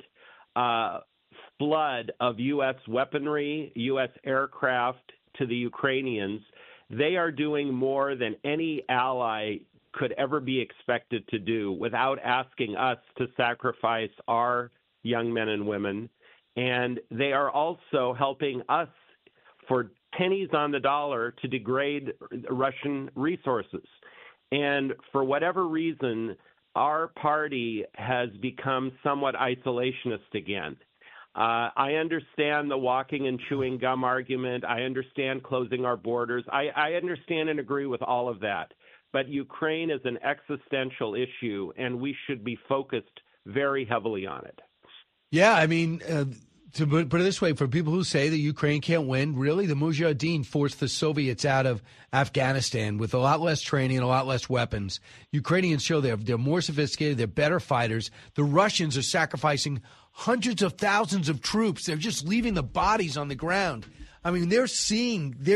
flood of U.S. weaponry, U.S. aircraft to the Ukrainians. They are doing more than any ally could ever be expected to do without asking us to sacrifice our young men and women. And they are also helping us for pennies on the dollar to degrade Russian resources. And for whatever reason, our party has become somewhat isolationist again. I understand the walking and chewing gum argument. I understand closing our borders. I understand and agree with all of that. But Ukraine is an existential issue, and we should be focused very heavily on it. Yeah, I mean, to put it this way, for people who say that Ukraine can't win, really, the Mujahideen forced the Soviets out of Afghanistan with a lot less training and a lot less weapons. Ukrainians show they're more sophisticated, they're better fighters. The Russians are sacrificing hundreds of thousands of troops. They're just leaving the bodies on the ground. I mean, they're seeing the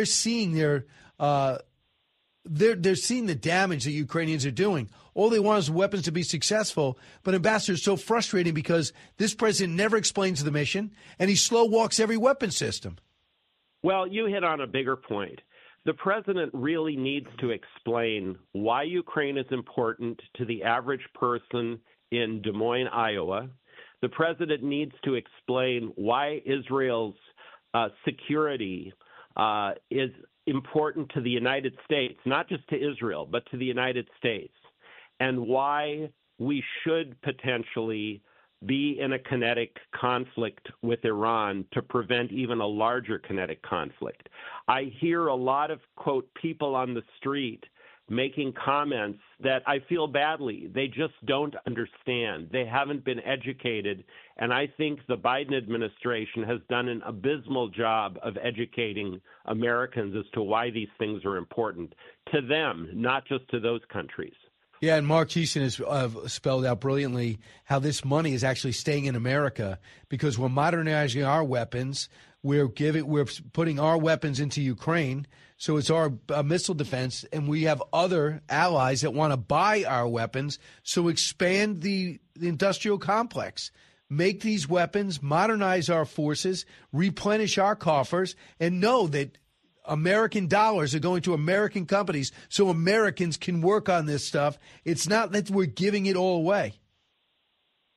damage that Ukrainians are doing. All they want is weapons to be successful. But, Ambassador, it's so frustrating because this president never explains the mission, and he slow walks every weapon system. Well, you hit on a bigger point. The president really needs to explain why Ukraine is important to the average person in Des Moines, Iowa. The president needs to explain why Israel's security is important to the United States, not just to Israel, but to the United States, and why we should potentially be in a kinetic conflict with Iran to prevent even a larger kinetic conflict. I hear a lot of, quote, people on the street making comments that I feel badly. They just don't understand. They haven't been educated. And I think the Biden administration has done an abysmal job of educating Americans as to why these things are important to them, not just to those countries. Yeah, and Mark Thiessen has spelled out brilliantly how this money is actually staying in America because we're modernizing our weapons. We're putting our weapons into Ukraine, so it's our missile defense, and we have other allies that want to buy our weapons. So expand the industrial complex, make these weapons, modernize our forces, replenish our coffers, and know that American dollars are going to American companies so Americans can work on this stuff. It's not that we're giving it all away.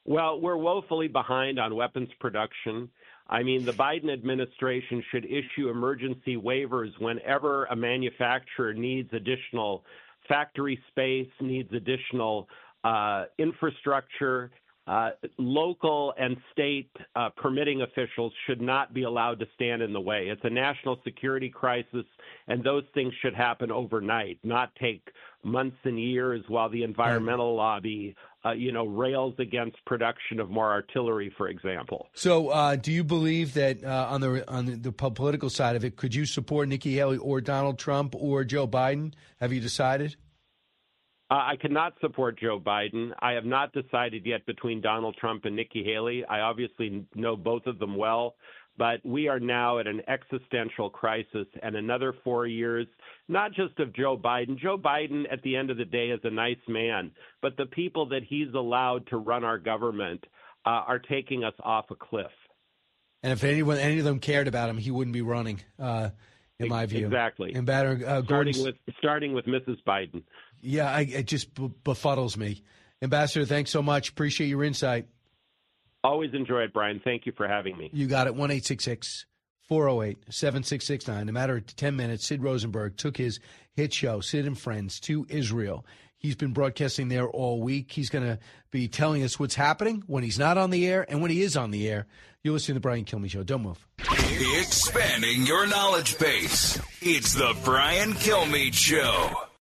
Well, we're woefully behind on weapons production. I mean, the Biden administration should issue emergency waivers whenever a manufacturer needs additional factory space, needs additional infrastructure. Local and state permitting officials should not be allowed to stand in the way. It's a national security crisis, and those things should happen overnight, not take months and years while the environmental lobby, rails against production of more artillery, for example. So, do you believe that on the political side of it, could you support Nikki Haley or Donald Trump or Joe Biden? Have you decided? I cannot support Joe Biden. I have not decided yet between Donald Trump and Nikki Haley. I obviously know both of them well, but we are now at an existential crisis, and another 4 years, not just of Joe Biden. Joe Biden, at the end of the day, is a nice man, but the people that he's allowed to run our government are taking us off a cliff. And if any of them cared about him, he wouldn't be running, in my view. Exactly. Ambassador starting with Mrs. Biden. Yeah, it just befuddles me. Ambassador, thanks so much. Appreciate your insight. Always enjoy it, Brian. Thank you for having me. You got it. 1-866-408-7669. In a matter of 10 minutes, Sid Rosenberg took his hit show, Sid and Friends, to Israel. He's been broadcasting there all week. He's going to be telling us what's happening when he's not on the air and when he is on the air. You're listening to the Brian Kilmeade Show. Don't move. Expanding your knowledge base. It's the Brian Kilmeade Show.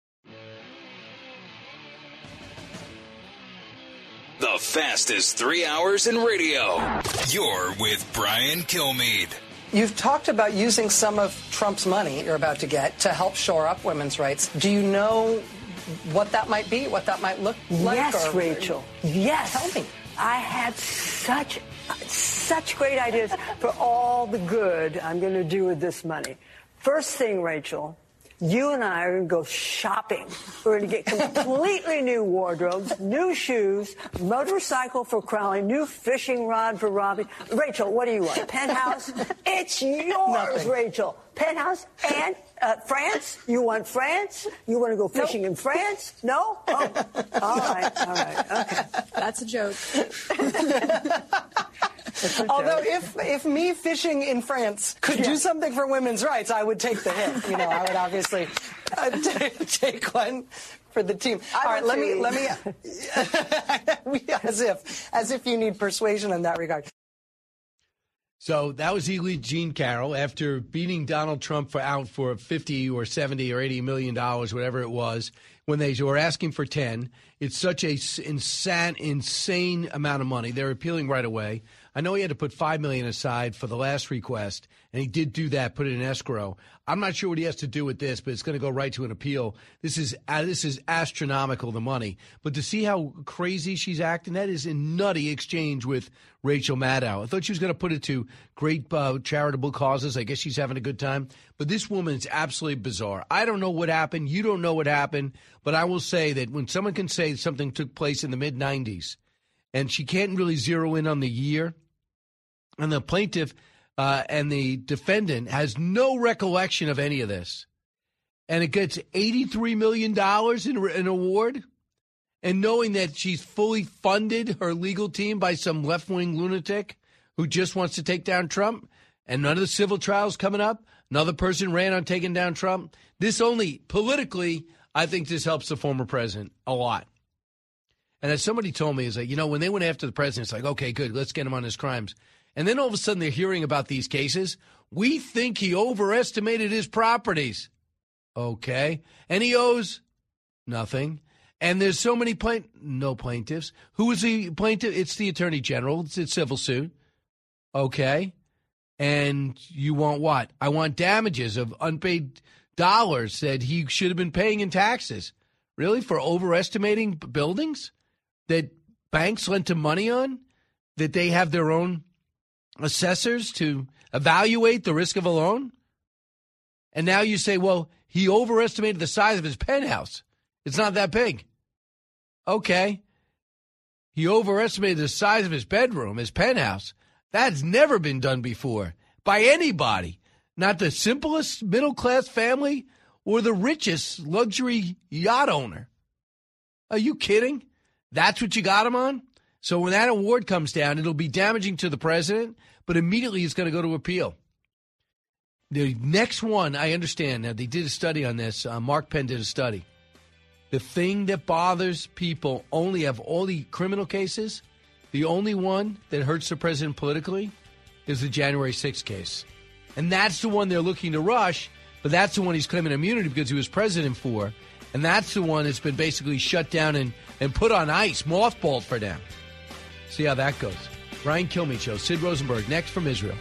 The fastest 3 hours in radio. You're with Brian Kilmeade. You've talked about using some of Trump's money you're about to get to help shore up women's rights. Do you know what that might be, what that might look like? Yes, Rachel. Yes. Tell me. I had such great ideas for all the good I'm going to do with this money. First thing, Rachel, you and I are going to go shopping. We're going to get completely new wardrobes, new shoes, motorcycle for Crowley, new fishing rod for Robbie. Rachel, what do you want? Penthouse? It's yours, Nothing. Rachel. Penthouse and France? You want France? You want to go fishing in France? No? Oh. All right. Okay. That's a joke. Although if me fishing in France could do something for women's rights, I would take the hit. I would obviously take one for the team. All right, let me as if you need persuasion in that regard. So that was Ely Jean Carroll after beating Donald Trump out for 50 or 70 or 80 million dollars, whatever it was, when they were asking for 10. It's such a insane amount of money. They're appealing right away. I know he had to put $5 million aside for the last request, and he did do that, put it in escrow. I'm not sure what he has to do with this, but it's going to go right to an appeal. This is astronomical, the money. But to see how crazy she's acting, that is a nutty exchange with Rachel Maddow. I thought she was going to put it to great charitable causes. I guess she's having a good time. But this woman is absolutely bizarre. I don't know what happened. You don't know what happened. But I will say that when someone can say something took place in the mid-'90s, and she can't really zero in on the year, and the plaintiff and the defendant has no recollection of any of this, and it gets $83 million in an award, and knowing that she's fully funded her legal team by some left-wing lunatic who just wants to take down Trump, and none of the civil trials coming up, another person ran on taking down Trump. This only, politically, I think this helps the former president a lot. And as somebody told me, is like, when they went after the president, it's like, okay, good, let's get him on his crimes. And then all of a sudden they're hearing about these cases. We think he overestimated his properties. Okay. And he owes nothing. And there's so many no plaintiffs. Who is the plaintiff? It's the attorney general. It's a civil suit. Okay. And you want what? I want damages of unpaid dollars that he should have been paying in taxes. Really? For overestimating buildings that banks lent him money on? That they have their own assessors to evaluate the risk of a loan? And now you say, well, he overestimated the size of his penthouse. It's not that big. Okay. He overestimated the size of his bedroom, his penthouse. That's never been done before by anybody. Not the simplest middle-class family or the richest luxury yacht owner. Are you kidding? That's what you got him on? So when that award comes down, it'll be damaging to the president, but immediately it's going to go to appeal. The next one, I understand. Now, they did a study on this. Mark Penn did a study. The thing that bothers people only of all the criminal cases, the only one that hurts the president politically is the January 6th case. And that's the one they're looking to rush, but that's the one he's claiming immunity because he was president for. And that's the one that's been basically shut down and put on ice, mothballed for now. See how that goes. Brian Kilmeade Show, Sid Rosenberg, next from Israel.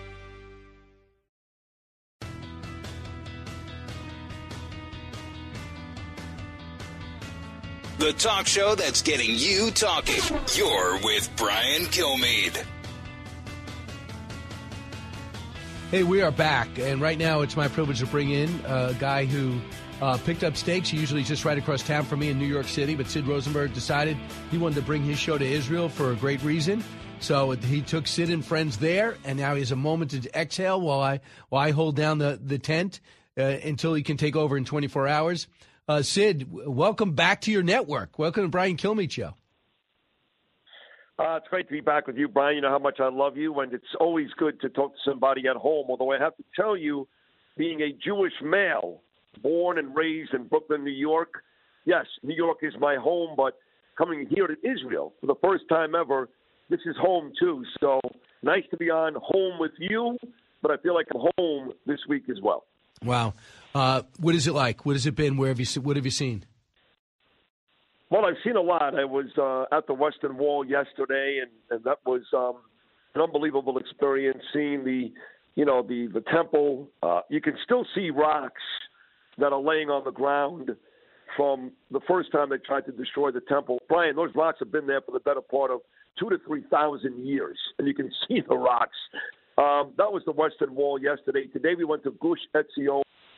The talk show that's getting you talking. You're with Brian Kilmeade. Hey, we are back, and right now it's my privilege to bring in a guy who picked up stakes. He usually just right across town from me in New York City, but Sid Rosenberg decided he wanted to bring his show to Israel for a great reason. So he took Sid and friends there, and now he has a moment to exhale while I hold down the tent until he can take over in 24 hours. Sid, welcome back to your network. Welcome to Brian Kilmeade Show. It's great to be back with you, Brian. You know how much I love you, and it's always good to talk to somebody at home, although I have to tell you, being a Jewish male, born and raised in Brooklyn, New York, yes, New York is my home, but coming here to Israel for the first time ever, this is home too. So nice to be on home with you, but I feel like I'm home this week as well. Wow. What is it like? What has it been? What have you seen? Well, I've seen a lot. I was at the Western Wall yesterday, and that was an unbelievable experience. Seeing the temple. You can still see rocks that are laying on the ground from the first time they tried to destroy the temple. Brian, those rocks have been there for the better part of 2,000 to 3,000 years, and you can see the rocks. That was the Western Wall yesterday. Today we went to Gush Etzion.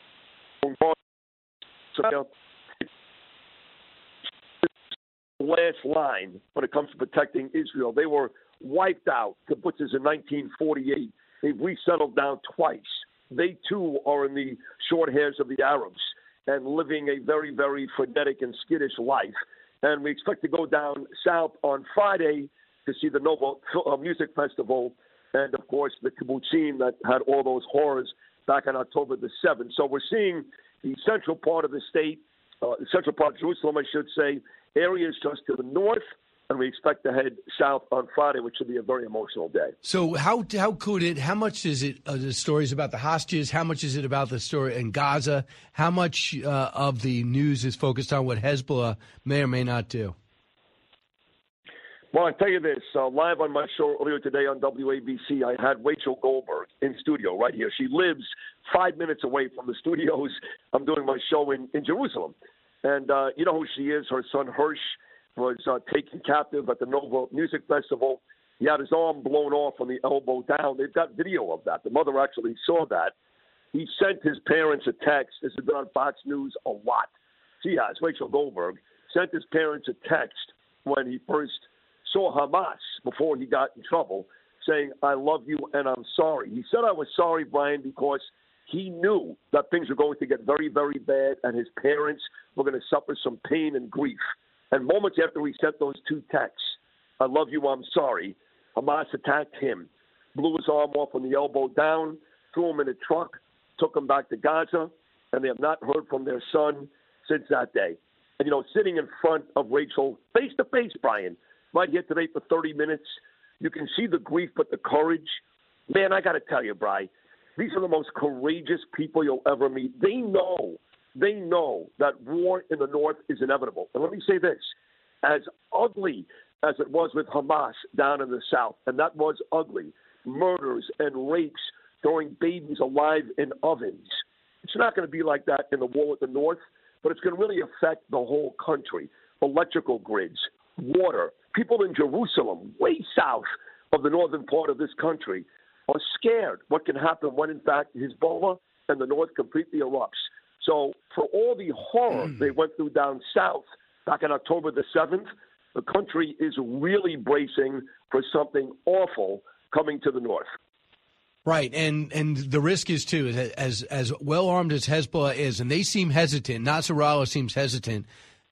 Last line when it comes to protecting Israel. They were wiped out, kibbutzes, in 1948. They've resettled down twice. They, too, are in the short hairs of the Arabs and living a very, very frenetic and skittish life. And we expect to go down south on Friday to see the Nova Music Festival and, of course, the kibbutzim that had all those horrors back on October the 7th. So we're seeing the central part of the state, the central part of Jerusalem, I should say, areas just to the north, and we expect to head south on Friday, which should be a very emotional day. So how much is it, the stories about the hostages? How much is it about the story in Gaza? How much of the news is focused on what Hezbollah may or may not do? Well, I tell you this, live on my show earlier today on WABC, I had Rachel Goldberg in studio right here. She lives 5 minutes away from the studios. I'm doing my show in Jerusalem. And you know who she is. Her son Hirsch was taken captive at the Nova Music Festival. He had his arm blown off from the elbow down. They've got video of that. The mother actually saw that. He sent his parents a text. This has been on Fox News a lot. She has, Rachel Goldberg, sent his parents a text when he first saw Hamas before he got in trouble, saying, "I love you and I'm sorry." He said, "I was sorry, Brian, because he knew that things were going to get very, very bad and his parents were going to suffer some pain and grief." And moments after he sent those two texts, "I love you, I'm sorry," Hamas attacked him, blew his arm off from the elbow down, threw him in a truck, took him back to Gaza, and they have not heard from their son since that day. And, you know, sitting in front of Rachel, face-to-face, Brian, right here today for 30 minutes, you can see the grief but the courage. Man, I got to tell you, Brian, these are the most courageous people you'll ever meet. They know that war in the north is inevitable. And let me say this, as ugly as it was with Hamas down in the south, and that was ugly, murders and rapes, throwing babies alive in ovens, it's not going to be like that in the war with the north, but it's going to really affect the whole country. Electrical grids, water. People in Jerusalem, way south of the northern part of this country, are scared what can happen when, in fact, Hezbollah and the north completely erupts. So for all the horror they went through down south back on October the 7th, the country is really bracing for something awful coming to the north. Right, and the risk is, too, as well-armed as Hezbollah is, and they seem hesitant, Nasrallah seems hesitant,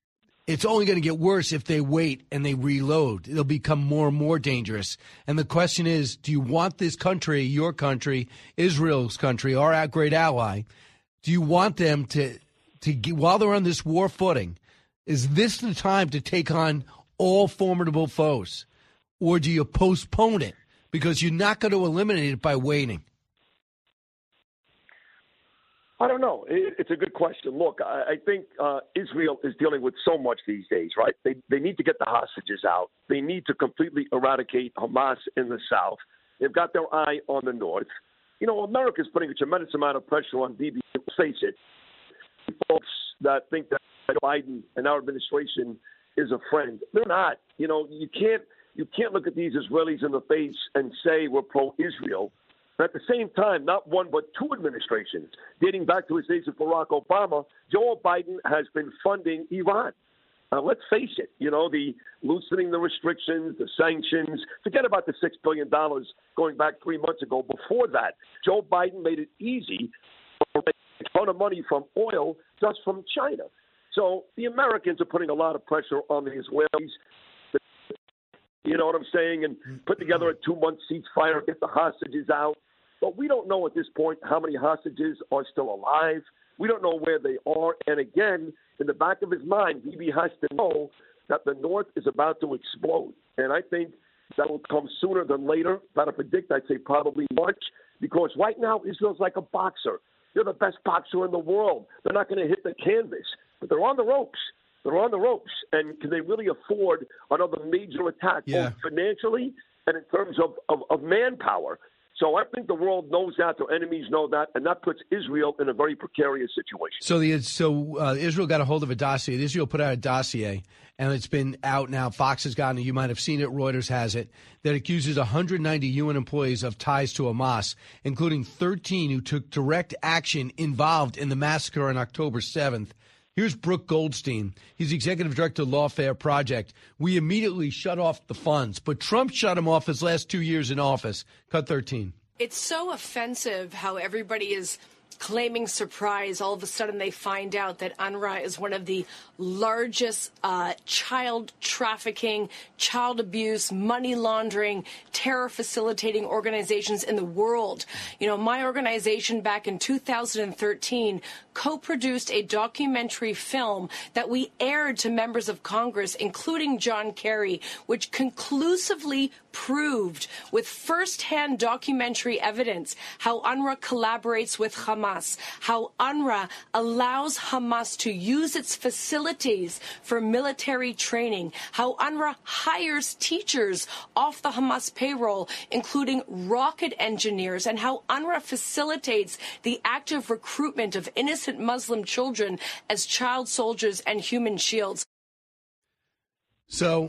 it's only going to get worse if they wait and they reload. They'll become more and more dangerous. And the question is, do you want this country, your country, Israel's country, our great ally, do you want them to while they're on this war footing, is this the time to take on all formidable foes? Or do you postpone it because you're not going to eliminate it by waiting? I don't know. It's a good question. Look, I think Israel is dealing with so much these days, right? They need to get the hostages out. They need to completely eradicate Hamas in the south. They've got their eye on the north. You know, America's putting a tremendous amount of pressure on Bibi. Face it, folks that think that Biden and our administration is a friend, they're not. You know, you can't look at these Israelis in the face and say we're pro-Israel. But at the same time, not one but two administrations, dating back to his days of Barack Obama, Joe Biden has been funding Iran. Let's face it, you know, the loosening the restrictions, the sanctions, forget about the $6 billion going back 3 months ago. Before that, Joe Biden made it easy for a ton of money from oil just from China. So the Americans are putting a lot of pressure on the Israelis. You know what I'm saying? And put together a 2-month ceasefire, get the hostages out. But we don't know at this point how many hostages are still alive. We don't know where they are. And again, in the back of his mind, Bibi has to know that the North is about to explode. And I think that will come sooner than later. About to predict, I'd say probably March. Because right now, Israel's like a boxer. They're the best boxer in the world. They're not going to hit the canvas, but they're on the ropes. They're on the ropes. And can they really afford another major attack, both financially and in terms of manpower? So I think the world knows that, their enemies know that, and that puts Israel in a very precarious situation. So Israel got a hold of a dossier. Israel put out a dossier, and it's been out now. Fox has gotten it. You might have seen it. Reuters has it, that accuses 190 UN employees of ties to Hamas, including 13 who took direct action involved in the massacre on October 7th. Here's Brooke Goldstein. He's executive director of Lawfare Project. We immediately shut off the funds, but Trump shut him off his last 2 years in office. Cut 13. It's so offensive how everybody is claiming surprise. All of a sudden they find out that UNRWA is one of the largest child trafficking, child abuse, money laundering, terror facilitating organizations in the world. You know, my organization back in 2013 co-produced a documentary film that we aired to members of Congress, including John Kerry, which conclusively proved with firsthand documentary evidence how UNRWA collaborates with Hamas, how UNRWA allows Hamas to use its facilities for military training, how UNRWA hires teachers off the Hamas payroll, including rocket engineers, and how UNRWA facilitates the active recruitment of innocent Muslim children as child soldiers and human shields. So,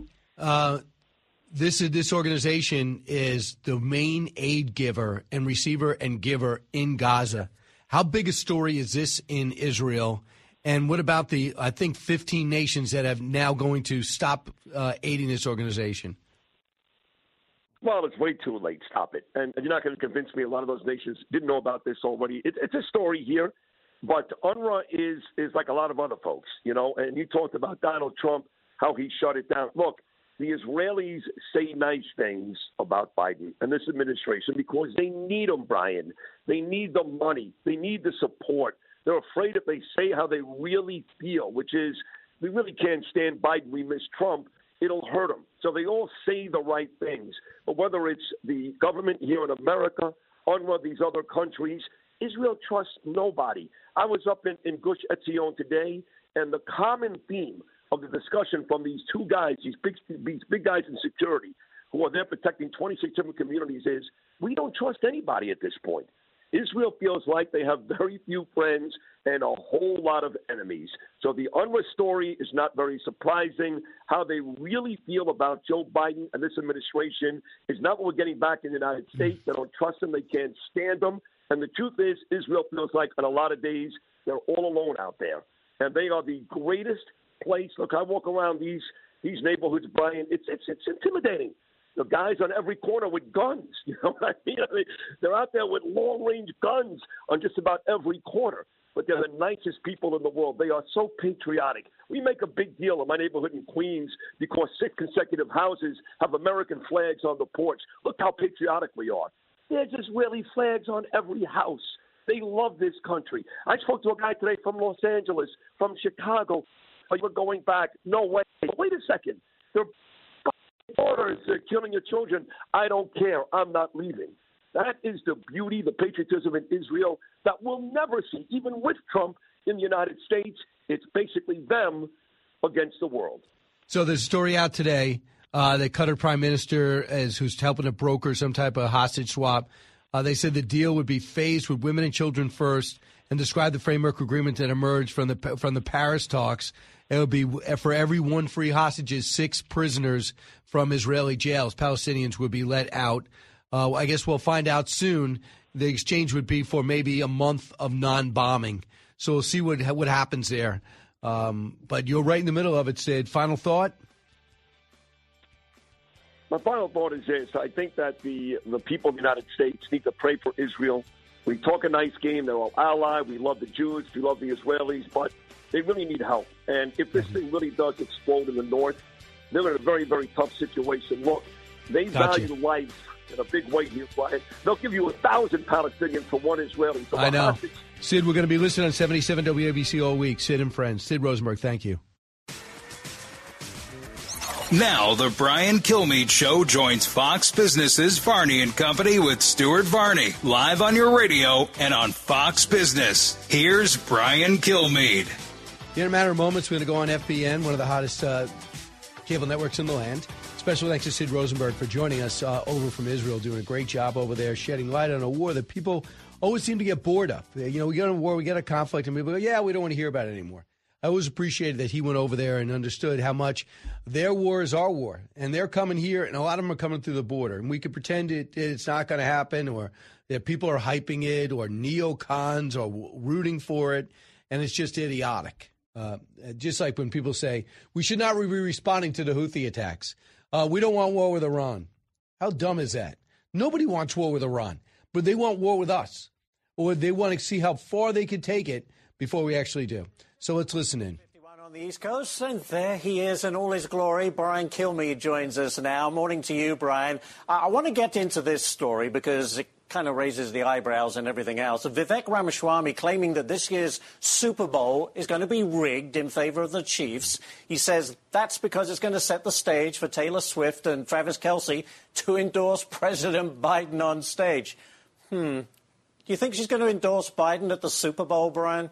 This organization is the main aid giver and receiver and giver in Gaza. How big a story is this in Israel? And what about the, I think, 15 nations that have now going to stop aiding this organization? Well, it's way too late. Stop it. And you're not going to convince me a lot of those nations didn't know about this already. It's a story here. But UNRWA is like a lot of other folks, you know. And you talked about Donald Trump, how he shut it down. Look, the Israelis say nice things about Biden and this administration because they need them, Brian. They need the money. They need the support. They're afraid if they say how they really feel, which is we really can't stand Biden, we miss Trump, it'll hurt them. So they all say the right things. But whether it's the government here in America, UNRWA, these other countries, Israel trusts nobody. I was up in Gush Etzion today, and the common theme of the discussion from these two guys, these big guys in security, who are there protecting 26 different communities, is we don't trust anybody at this point. Israel feels like they have very few friends and a whole lot of enemies. So the UNRWA story is not very surprising. How they really feel about Joe Biden and this administration is not what we're getting back in the United States. They don't trust them. They can't stand them. And the truth is, Israel feels like on a lot of days they're all alone out there. And they are the greatest place. Look, I walk around these neighborhoods, Brian. It's intimidating. The guys on every corner with guns. You know what I mean? They're out there with long-range guns on just about every corner. but they're the nicest people in the world. They are so patriotic. We make a big deal in my neighborhood in Queens because 6 consecutive houses have American flags on the porch. Look how patriotic we are. There's Israeli flags on every house. They love this country. I spoke to a guy today from Los Angeles, from Chicago. Are you going back? No way. But wait a second. They're orders, they're killing your children. I don't care. I'm not leaving. That is the beauty, the patriotism in Israel that we'll never see, even with Trump in the United States. It's basically them against the world. So there's a story out today that Qatar Prime Minister who's helping to broker some type of hostage swap. They said the deal would be phased with women and children first, and described the framework agreement that emerged from the Paris talks. It would be for every one free hostage, 6 prisoners from Israeli jails. Palestinians would be let out. I guess we'll find out soon. The exchange would be for maybe a month of non-bombing. So we'll see what happens there. But you're right in the middle of it, Sid. Final thought? My final thought is this. I think that the people of the United States need to pray for Israel. We talk a nice game. They're all allied. We love the Jews. We love the Israelis. But they really need help. And if this thing really does explode in the north, they're in a very, very tough situation. Look, they value life in a big way here, Brian. They'll give you 1,000 Palestinians for one Israeli. So I know. Sid, we're going to be listening on 77 WABC all week. Sid and friends. Sid Rosenberg, thank you. Now the Brian Kilmeade Show joins Fox Business's Varney and Company with Stuart Varney, live on your radio and on Fox Business. Here's Brian Kilmeade. In a matter of moments, we're going to go on FBN, one of the hottest cable networks in the land. Special thanks to Sid Rosenberg for joining us over from Israel, doing a great job over there, shedding light on a war that people always seem to get bored of. You know, we get a war, we get a conflict, and people go, yeah, we don't want to hear about it anymore. I always appreciated that he went over there and understood how much their war is our war. And they're coming here, and a lot of them are coming through the border. And we could pretend it's not going to happen, or that people are hyping it, or neocons are rooting for it, and it's just idiotic. Just like when people say, we should not be responding to the Houthi attacks. We don't want war with Iran. How dumb is that? Nobody wants war with Iran, but they want war with us. Or they want to see how far they can take it before we actually do. So let's listen in. On the East Coast, and there he is in all his glory. Brian Kilmeade joins us now. Morning to you, Brian. I want to get into this story because it kind of raises the eyebrows and everything else. Vivek Ramaswamy claiming that this year's Super Bowl is going to be rigged in favor of the Chiefs. He says that's because it's going to set the stage for Taylor Swift and Travis Kelce to endorse President Biden on stage. Do you think she's going to endorse Biden at the Super Bowl, Brian?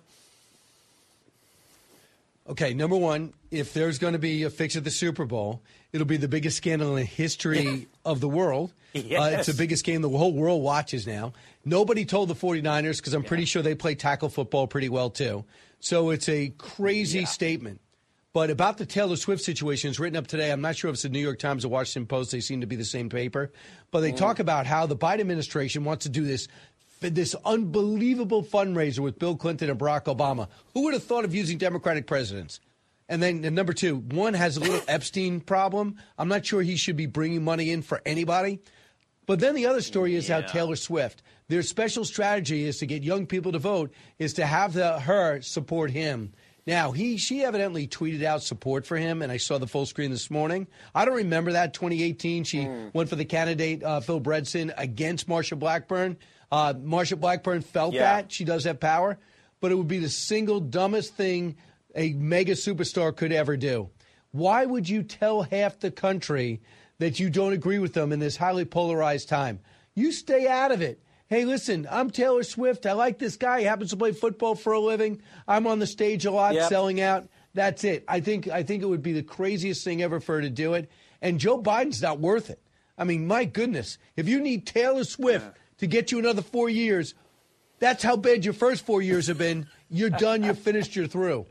Okay, number one, if there's going to be a fix at the Super Bowl, it'll be the biggest scandal in the history of the world. Yes. It's the biggest game the whole world watches now. Nobody told the 49ers because I'm pretty sure they play tackle football pretty well, too. So it's a crazy statement. But about the Taylor Swift situation, it's written up today. I'm not sure if it's the New York Times or Washington Post. They seem to be the same paper. But they talk about how the Biden administration wants to do this unbelievable fundraiser with Bill Clinton and Barack Obama. Who would have thought of using Democratic presidents? And then number two, one has a little Epstein problem. I'm not sure he should be bringing money in for anybody. But then the other story is how Taylor Swift, their special strategy is to get young people to vote, is to have her support him. Now, she evidently tweeted out support for him, and I saw the full screen this morning. I don't remember that, 2018. She went for the candidate, Phil Bredesen, against Marsha Blackburn. Marsha Blackburn felt that. She does have power. But it would be the single dumbest thing a mega superstar could ever do. Why would you tell half the country that you don't agree with them in this highly polarized time? You stay out of it. Hey, listen, I'm Taylor Swift. I like this guy. He happens to play football for a living. I'm on the stage a lot, selling out. That's it. I think it would be the craziest thing ever for her to do it. And Joe Biden's not worth it. I mean, my goodness. If you need Taylor Swift to get you another 4 years, that's how bad your first 4 years have been. You're done. You're finished. You're through.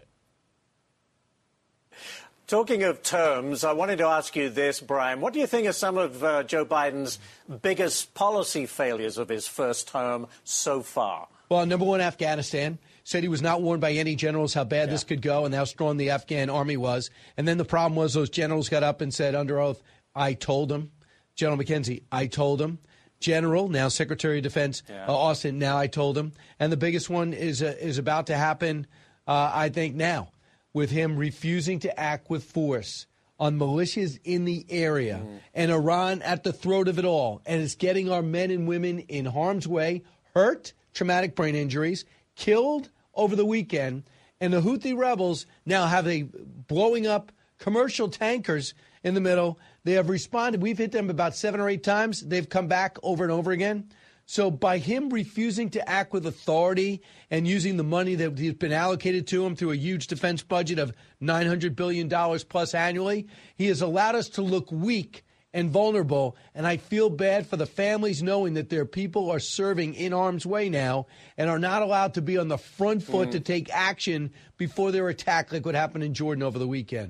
Talking of terms, I wanted to ask you this, Brian. What do you think are some of Joe Biden's biggest policy failures of his first term so far? Well, number one, Afghanistan. Said he was not warned by any generals how bad this could go and how strong the Afghan army was. And then the problem was those generals got up and said under oath, I told him. General McKenzie, I told him. General, now Secretary of Defense, Austin, now I told him. And the biggest one is about to happen, I think, now, with him refusing to act with force on militias in the area and Iran at the throat of it all. And it's getting our men and women in harm's way, hurt, traumatic brain injuries, killed over the weekend. And the Houthi rebels now have blowing up commercial tankers in the middle. They have responded. We've hit them about 7 or 8 times. They've come back over and over again. So by him refusing to act with authority and using the money that has been allocated to him through a huge defense budget of $900 billion plus annually, he has allowed us to look weak and vulnerable. And I feel bad for the families knowing that their people are serving in harm's way now and are not allowed to be on the front foot to take action before they're attacked like what happened in Jordan over the weekend.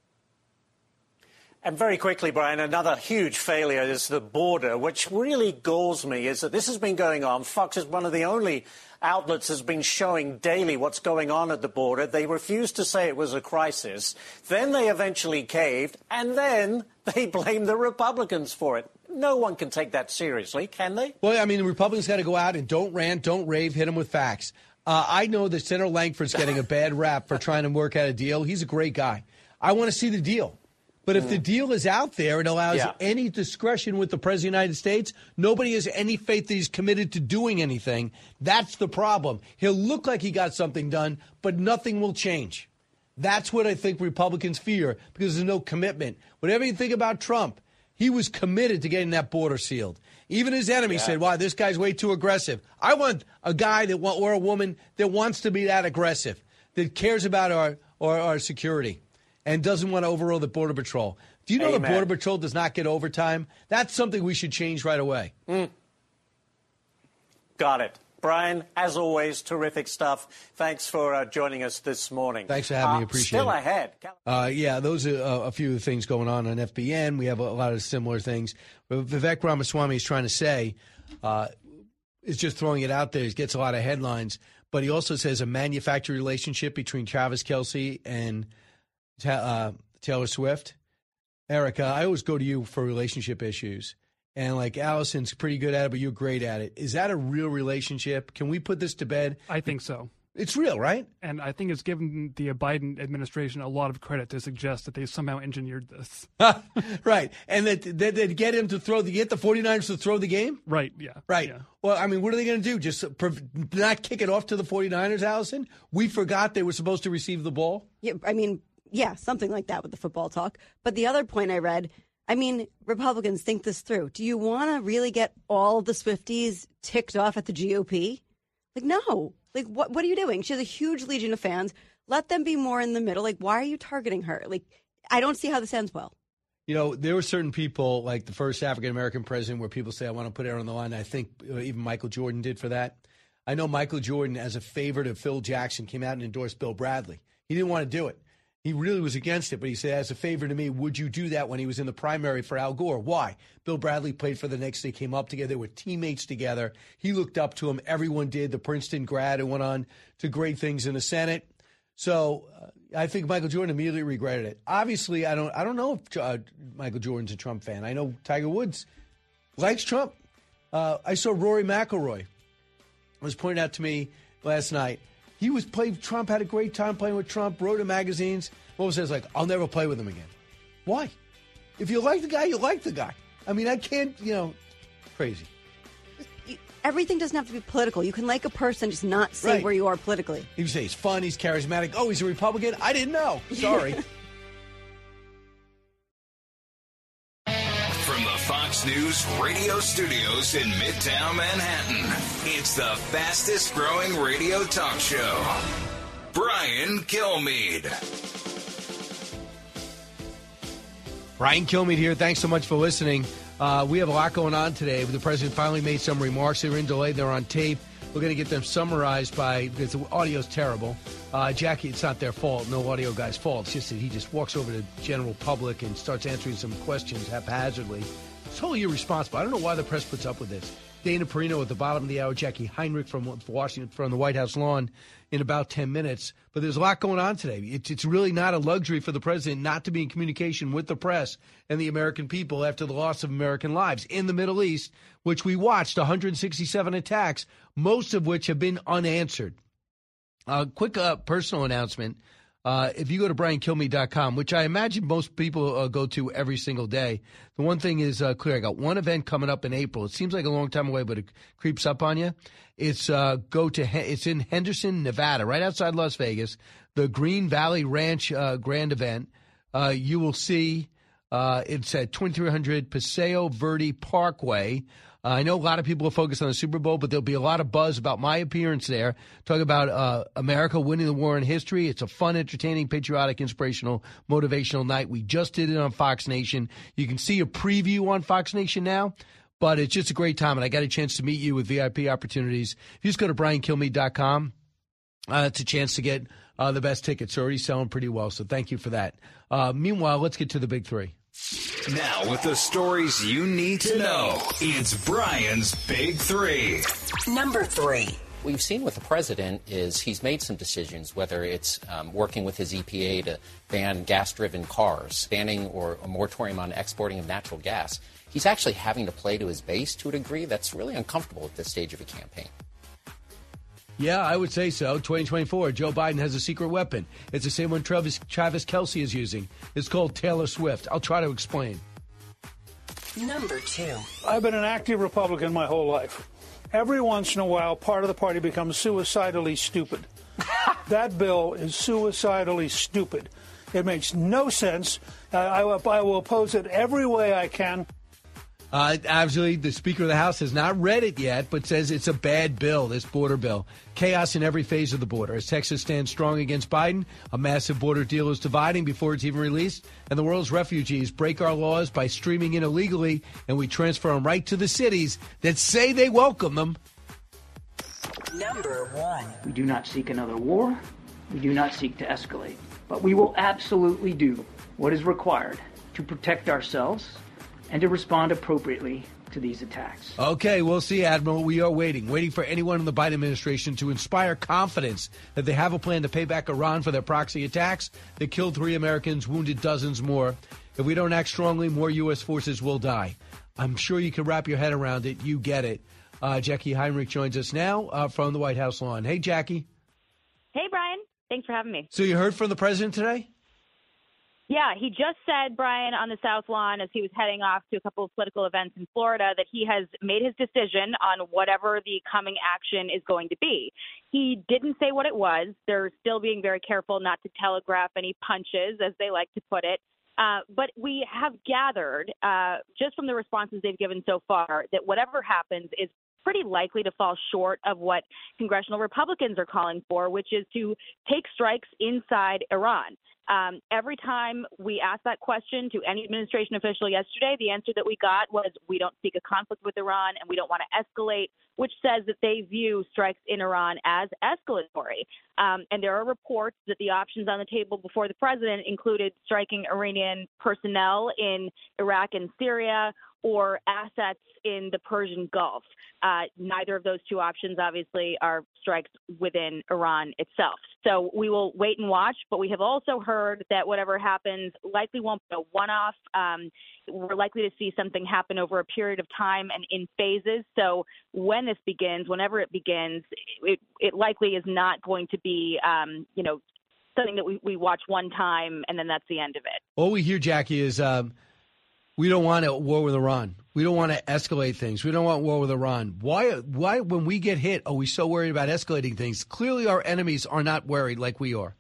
And very quickly, Brian, another huge failure is the border, which really galls me, is that this has been going on. Fox is one of the only outlets that's been showing daily what's going on at the border. They refused to say it was a crisis. Then they eventually caved, and then they blamed the Republicans for it. No one can take that seriously, can they? Well, I mean, the Republicans got to go out and don't rant, don't rave, hit them with facts. I know that Senator Langford's getting a bad rap for trying to work out a deal. He's a great guy. I want to see the deal. But if the deal is out there and allows any discretion with the President of the United States, nobody has any faith that he's committed to doing anything. That's the problem. He'll look like he got something done, but nothing will change. That's what I think Republicans fear, because there's no commitment. Whatever you think about Trump, he was committed to getting that border sealed. Even his enemy said, wow, this guy's way too aggressive. I want a guy or a woman that wants to be that aggressive, that cares about our security and doesn't want to overrule the Border Patrol. Do you know the Border Patrol does not get overtime? That's something we should change right away. Got it. Brian, as always, terrific stuff. Thanks for joining us this morning. Thanks for having me. Appreciate still it. Still ahead. Those are a few of the things going on FBN. We have a lot of similar things. But Vivek Ramaswamy is trying to say, is just throwing it out there. He gets a lot of headlines. But he also says a manufactured relationship between Travis Kelce and Taylor Swift. Erica, I always go to you for relationship issues. And like Allison's pretty good at it, but you're great at it. Is that a real relationship? Can we put this to bed? I think so. It's real, right? And I think it's given the Biden administration a lot of credit to suggest that they somehow engineered this. Right. And that they'd get him to get the 49ers to throw the game? Right, yeah. Right. Yeah. Well, I mean, what are they going to do? Just not kick it off to the 49ers, Allison? We forgot they were supposed to receive the ball? Yeah, I mean, yeah, something like that with the football talk. But the other point I read, I mean, Republicans, think this through. Do you want to really get all the Swifties ticked off at the GOP? Like, no. Like, what are you doing? She has a huge legion of fans. Let them be more in the middle. Like, why are you targeting her? Like, I don't see how this ends well. You know, there were certain people, like the first African-American president, where people say, I want to put her on the line. I think even Michael Jordan did for that. I know Michael Jordan, as a favor to Phil Jackson, came out and endorsed Bill Bradley. He didn't want to do it. He really was against it, but he said, as a favor to me, would you do that when he was in the primary for Al Gore? Why? Bill Bradley played for the Knicks. They came up together. They were teammates together. He looked up to him. Everyone did. The Princeton grad who went on to great things in the Senate. So I think Michael Jordan immediately regretted it. Obviously, I don't know if Michael Jordan's a Trump fan. I know Tiger Woods likes Trump. I saw Rory McIlroy. It was pointed out to me last night. He was playing Trump, had a great time playing with Trump, wrote in magazines. What was it? Like, I'll never play with him again. Why? If you like the guy, you like the guy. I mean, I can't, crazy. Everything doesn't have to be political. You can like a person, just not say where you are politically. You say he's fun, he's charismatic. Oh, he's a Republican? I didn't know. Sorry. From the Fox News radio studios in Midtown Manhattan, it's the fastest growing radio talk show. Brian Kilmeade. Brian Kilmeade here. Thanks so much for listening. We have a lot going on today. The president finally made some remarks. They were in delay. They're on tape. We're going to get them summarized because the audio's terrible. Jackie, it's not their fault. No audio guy's fault. It's just that he just walks over to the general public and starts answering some questions haphazardly. It's totally irresponsible. I don't know why the press puts up with this. Dana Perino at the bottom of the hour, Jackie Heinrich from Washington, from the White House lawn in about 10 minutes. But there's a lot going on today. It's really not a luxury for the president not to be in communication with the press and the American people after the loss of American lives in the Middle East, which we watched 167 attacks, most of which have been unanswered. Quick personal announcement. If you go to BrianKilmeade.com, which I imagine most people go to every single day, the one thing is clear. I got one event coming up in April. It seems like a long time away, but it creeps up on you. It's it's in Henderson, Nevada, right outside Las Vegas, the Green Valley Ranch Grand Event. You will see it's at 2300 Paseo Verde Parkway. I know a lot of people are focused on the Super Bowl, but there'll be a lot of buzz about my appearance there. Talk about America winning the war in history. It's a fun, entertaining, patriotic, inspirational, motivational night. We just did it on Fox Nation. You can see a preview on Fox Nation now, but it's just a great time, and I got a chance to meet you with VIP opportunities. If you just go to BrianKilmeade.com, it's a chance to get the best tickets. They're already selling pretty well, so thank you for that. Meanwhile, let's get to the big three. Now, with the stories you need to know, it's Brian's Big Three. Number 3. What you've seen with the president is he's made some decisions, whether it's working with his EPA to ban gas-driven cars, banning or a moratorium on exporting of natural gas. He's actually having to play to his base to a degree that's really uncomfortable at this stage of a campaign. Yeah, I would say so. 2024, Joe Biden has a secret weapon. It's the same one Travis Kelce is using. It's called Taylor Swift. I'll try to explain. Number 2. I've been an active Republican my whole life. Every once in a while, part of the party becomes suicidally stupid. That bill is suicidally stupid. It makes no sense. I will oppose it every way I can. Absolutely, the Speaker of the House has not read it yet, but says it's a bad bill, this border bill. Chaos in every phase of the border. As Texas stands strong against Biden, a massive border deal is dividing before it's even released, and the world's refugees break our laws by streaming in illegally, and we transfer them right to the cities that say they welcome them. Number 1. We do not seek another war. We do not seek to escalate. But we will absolutely do what is required to protect ourselves and to respond appropriately to these attacks. Okay, we'll see, Admiral. We are waiting for anyone in the Biden administration to inspire confidence that they have a plan to pay back Iran for their proxy attacks that killed 3 Americans, wounded dozens more. If we don't act strongly, more U.S. forces will die. I'm sure you can wrap your head around it. You get it. Jackie Heinrich joins us now from the White House lawn. Hey, Jackie. Hey, Brian. Thanks for having me. So you heard from the president today? Yeah, he just said, Brian, on the South Lawn as he was heading off to a couple of political events in Florida, that he has made his decision on whatever the coming action is going to be. He didn't say what it was. They're still being very careful not to telegraph any punches, as they like to put it. But we have gathered, just from the responses they've given so far, that whatever happens is pretty likely to fall short of what congressional Republicans are calling for, which is to take strikes inside Iran. Every time we asked that question to any administration official yesterday, the answer that we got was we don't seek a conflict with Iran and we don't want to escalate, which says that they view strikes in Iran as escalatory. And there are reports that the options on the table before the president included striking Iranian personnel in Iraq and Syria or assets in the Persian Gulf. Neither of those two options, obviously, are strikes within Iran itself. So we will wait and watch, but we have also heard that whatever happens likely won't be a one-off. We're likely to see something happen over a period of time and in phases. So when this begins, whenever it begins, it likely is not going to be, something that we watch one time and then that's the end of it. All we hear, Jackie, is we don't want a war with Iran. We don't want to escalate things. We don't want war with Iran. Why, when we get hit, are we so worried about escalating things? Clearly, our enemies are not worried like we are.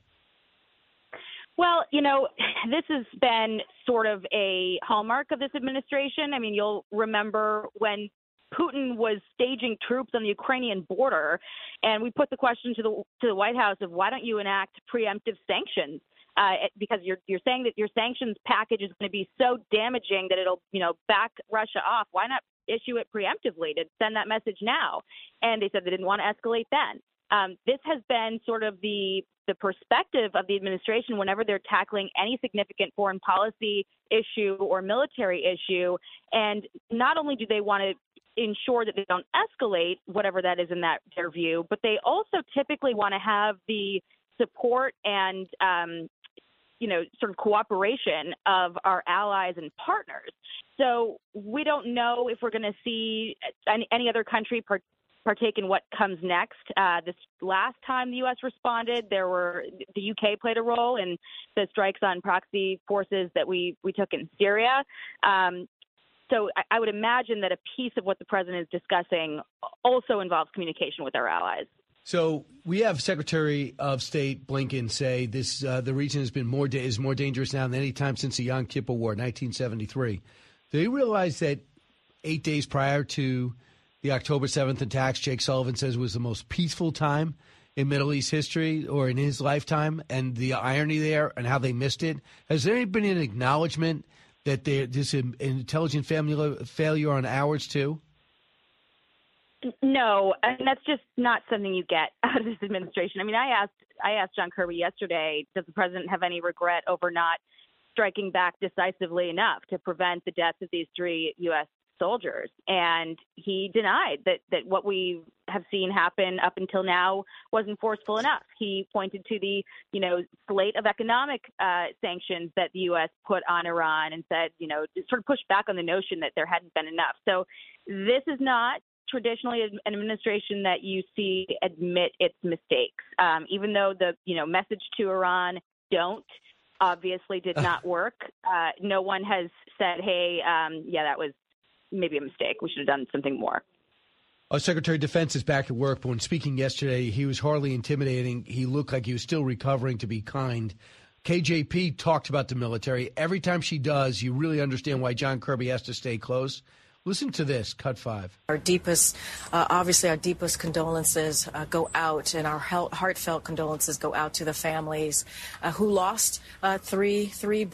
Well, this has been sort of a hallmark of this administration. I mean, you'll remember when Putin was staging troops on the Ukrainian border, and we put the question to the White House of why don't you enact preemptive sanctions? Because you're saying that your sanctions package is going to be so damaging that it'll, back Russia off. Why not issue it preemptively to send that message now? And they said they didn't want to escalate then. This has been sort of the perspective of the administration whenever they're tackling any significant foreign policy issue or military issue. And not only do they want to ensure that they don't escalate, whatever that is in their view, but they also typically want to have the support and sort of cooperation of our allies and partners. So we don't know if we're going to see any other country partake in what comes next. This last time the U.S. responded, the U.K. played a role in the strikes on proxy forces that we took in Syria. So I would imagine that a piece of what the president is discussing also involves communication with our allies. So we have Secretary of State Blinken say this: the region has been more dangerous now than any time since the Yom Kippur War, 1973. Do you realize that 8 days prior to the October 7th attacks, Jake Sullivan says was the most peaceful time in Middle East history or in his lifetime, and the irony there and how they missed it? Has there been an acknowledgement that there's an intelligent failure on ours too? No, and that's just not something you get out of this administration. I mean, I asked John Kirby yesterday, does the president have any regret over not striking back decisively enough to prevent the deaths of these 3 U.S. soldiers? And he denied that what we have seen happen up until now wasn't forceful enough. He pointed to the, slate of economic sanctions that the U.S. put on Iran and said, sort of pushed back on the notion that there hadn't been enough. So this is not traditionally an administration that you see admit its mistakes, even though the message to Iran obviously did not work. No one has said, hey, that was maybe a mistake. We should have done something more. Our Secretary of Defense is back at work, but when speaking yesterday, he was hardly intimidating. He looked like he was still recovering, to be kind. KJP talked about the military. Every time she does, you really understand why John Kirby has to stay close. Listen to this, cut 5. Our deepest condolences go out, and our heartfelt condolences go out to the families who lost three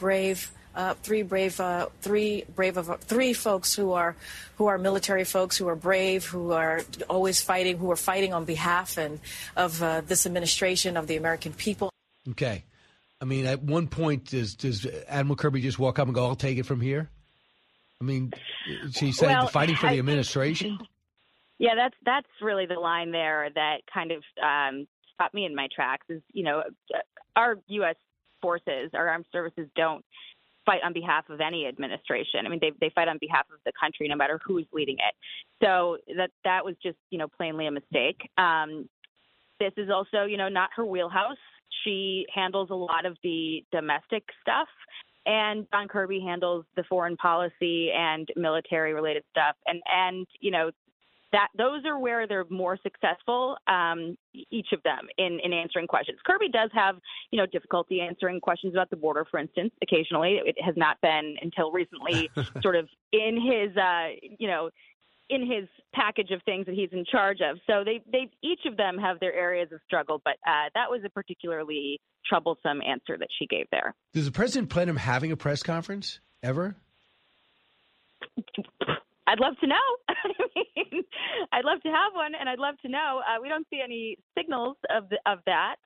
folks who are military folks, who are brave, who are always fighting, who are fighting on behalf of this administration, of the American people. Okay. I mean, at one point, does Admiral Kirby just walk up and go, I'll take it from here? I mean, she's saying fighting for the administration? Yeah, that's really the line there that kind of stopped me in my tracks is, our U.S. forces, our armed services don't fight on behalf of any administration. I mean, they fight on behalf of the country, no matter who's leading it. So that was just, plainly a mistake. This is also, not her wheelhouse. She handles a lot of the domestic stuff, and John Kirby handles the foreign policy and military-related stuff. And those are where they're more successful, each of them, in answering questions. Kirby does have, difficulty answering questions about the border, for instance, occasionally. It has not been until recently sort of in his, in his package of things that he's in charge of. So they each of them have their areas of struggle, but that was a particularly troublesome answer that she gave there. Does the president plan on having a press conference ever? I'd love to know. I'd love to have one, and I'd love to know. We don't see any signals of that.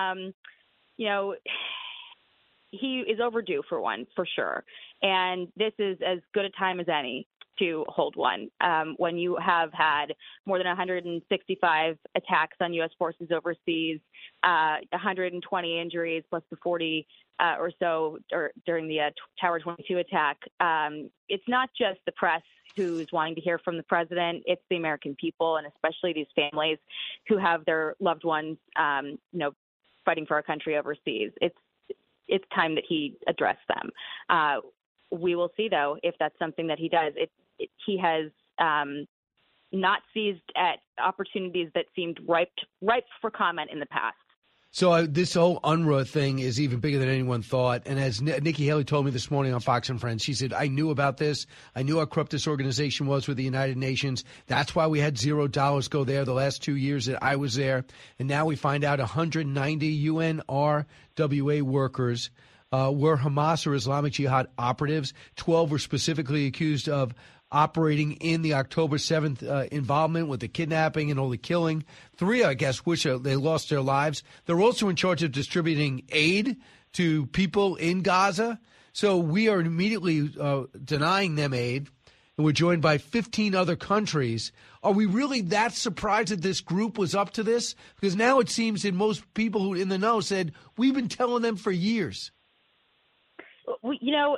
He is overdue for one, for sure. And this is as good a time as any to hold one. When you have had more than 165 attacks on U.S. forces overseas, 120 injuries, plus the 40 or so during the Tower 22 attack, it's not just the press who's wanting to hear from the president. It's the American people, and especially these families who have their loved ones, fighting for our country overseas. It's time that he address them. We will see, though, if that's something that he does. He has not seized at opportunities that seemed ripe for comment in the past. So this whole UNRWA thing is even bigger than anyone thought. And as Nikki Haley told me this morning on Fox and Friends, she said, I knew about this. I knew how corrupt this organization was with the United Nations. That's why we had $0 go there the last 2 years that I was there. And now we find out 190 UNRWA workers were Hamas or Islamic Jihad operatives. 12 were specifically accused of operating in the October 7th involvement with the kidnapping and all the killing. 3, I guess, wish they lost their lives. They're also in charge of distributing aid to people in Gaza. So we are immediately denying them aid, and we're joined by 15 other countries. Are we really that surprised that this group was up to this? Because now it seems that most people who in the know said, we've been telling them for years. Well,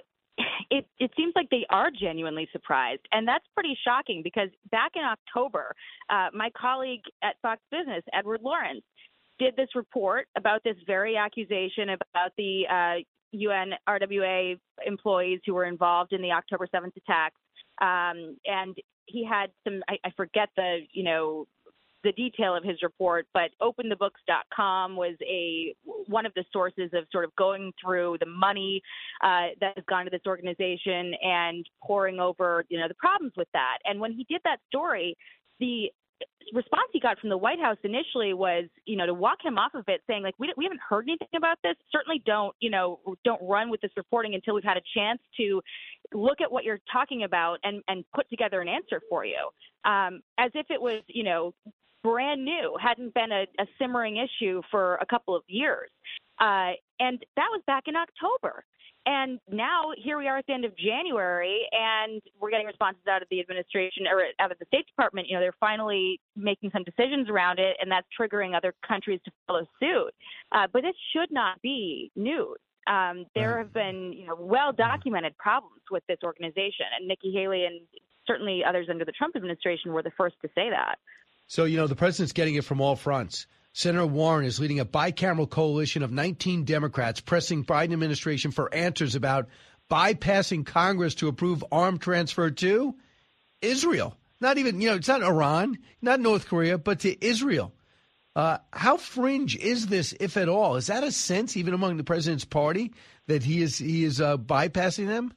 it seems like they are genuinely surprised, and that's pretty shocking because back in October, my colleague at Fox Business, Edward Lawrence, did this report about this very accusation about the UN RWA employees who were involved in the October 7th attacks. And he had some, I forget the detail of his report, but openthebooks.com was one of the sources of sort of going through the money that has gone to this organization and poring over, the problems with that. And when he did that story, the response he got from the White House initially was, to walk him off of it, saying like, we haven't heard anything about this. Certainly don't run with this reporting until we've had a chance to look at what you're talking about and put together an answer for you. As if it was, brand new, hadn't been a simmering issue for a couple of years. And that was back in October. And now here we are at the end of January, and we're getting responses out of the administration or out of the State Department. They're finally making some decisions around it, and that's triggering other countries to follow suit. But this should not be news. There have been, well-documented problems with this organization, and Nikki Haley and certainly others under the Trump administration were the first to say that. So, the president's getting it from all fronts. Senator Warren is leading a bicameral coalition of 19 Democrats pressing Biden administration for answers about bypassing Congress to approve arm transfer to Israel. Not even, it's not Iran, not North Korea, but to Israel. How fringe is this, if at all? Is that a sense, even among the president's party, that he is bypassing them?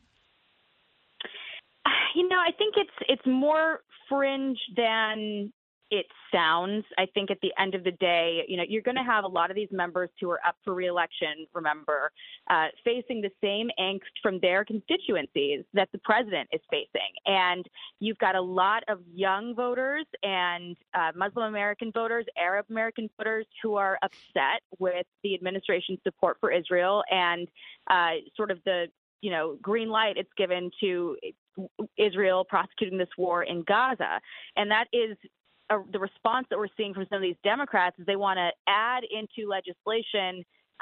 I think it's more fringe than it sounds. I think at the end of the day, you're going to have a lot of these members who are up for re-election, remember, facing the same angst from their constituencies that the president is facing. And you've got a lot of young voters and Muslim American voters, Arab American voters who are upset with the administration's support for Israel and sort of the green light it's given to Israel prosecuting this war in Gaza. And that is the response that we're seeing from some of these Democrats is they want to add into legislation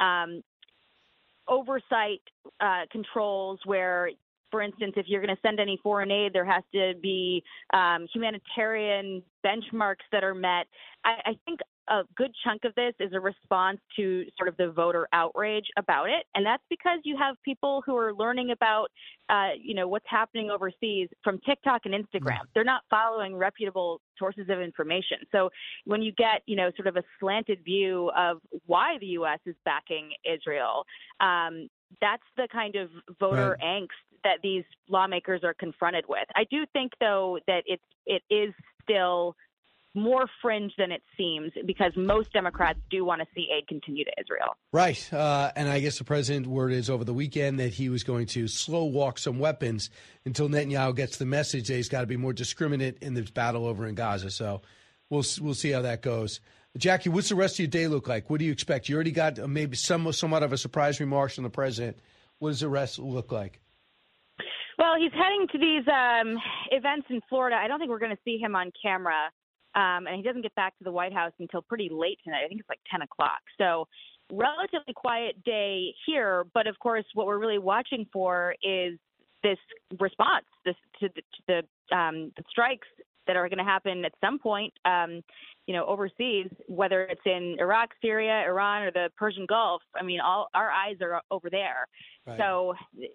oversight controls where, for instance, if you're going to send any foreign aid, there has to be humanitarian benchmarks that are met. I think a good chunk of this is a response to sort of the voter outrage about it. And that's because you have people who are learning about, what's happening overseas from TikTok and Instagram. They're not following reputable sources of information. So when you get, sort of a slanted view of why the U.S. is backing Israel, that's the kind of voter angst that these lawmakers are confronted with. I do think, though, that it is still more fringe than it seems because most Democrats do want to see aid continue to Israel. Right. And I guess the president word is over the weekend that he was going to slow walk some weapons until Netanyahu gets the message that he's got to be more discriminate in this battle over in Gaza. So we'll see how that goes. Jackie, what's the rest of your day look like? What do you expect? You already got maybe somewhat of a surprise remarks from the president. What does the rest look like? Well, he's heading to these events in Florida. I don't think we're going to see him on camera. And he doesn't get back to the White House until pretty late tonight. I think it's like 10 o'clock. So relatively quiet day here. But, of course, what we're really watching for is this response to the strikes that are going to happen at some point, overseas, whether it's in Iraq, Syria, Iran, or the Persian Gulf. I mean, all our eyes are over there. Right. So,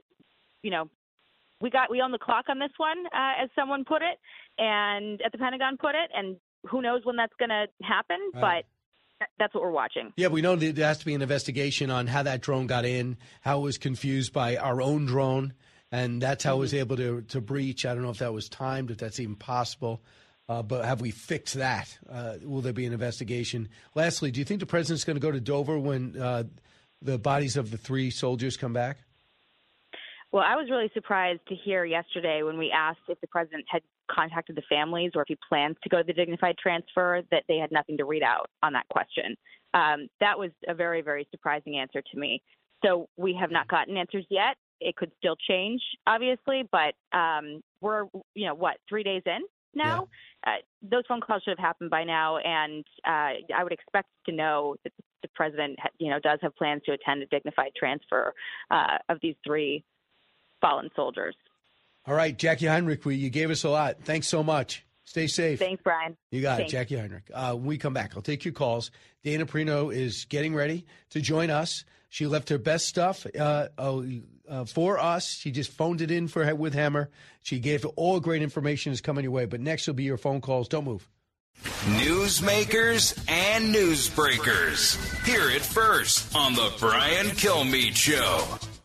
we own the clock on this one, as someone put it, and at the Pentagon put it, and who knows when that's going to happen, but that's what we're watching. Yeah, we know that there has to be an investigation on how that drone got in, how it was confused by our own drone, and that's how it was able to breach. I don't know if that was timed, if that's even possible, but have we fixed that? Will there be an investigation? Lastly, do you think the president's going to go to Dover when the bodies of the 3 soldiers come back? Well, I was really surprised to hear yesterday when we asked if the president had contacted the families or if he plans to go to the dignified transfer, that they had nothing to read out on that question. That was a very, very surprising answer to me. So we have not gotten answers yet. It could still change, obviously, but we're, 3 days in now? Yeah. Those phone calls should have happened by now, and I would expect to know that the president, does have plans to attend a dignified transfer of these 3 fallen soldiers. All right, Jackie Heinrich, you gave us a lot. Thanks so much. Stay safe. Thanks, Brian. You got Thanks. it, Jackie Heinrich. When we come back, I'll take your calls. Dana Perino is getting ready to join us. She left her best stuff for us. She just phoned it in with Hammer. She gave all great information is coming your way. But next will be your phone calls. Don't move. Newsmakers and newsbreakers. Hear it first on the Brian Kilmeade Show.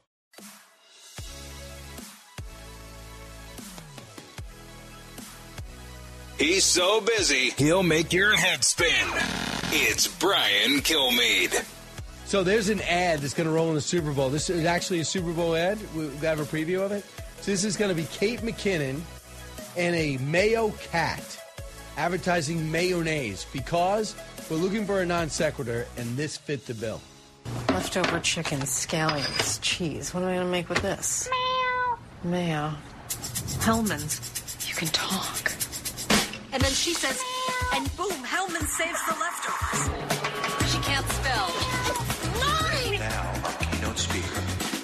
He's so busy, he'll make your head spin. It's Brian Kilmeade. So there's an ad that's going to roll in the Super Bowl. This is actually a Super Bowl ad. We've got a preview of it. So this is going to be Kate McKinnon and a Mayo cat advertising mayonnaise because we're looking for a non sequitur, and this fit the bill. Leftover chicken, scallions, cheese. What am I going to make with this? Mayo. Hellman's. You can talk. And then she says, and boom, Hellman saves the leftovers. She can't spell. It's mine! Now, keynote speaker.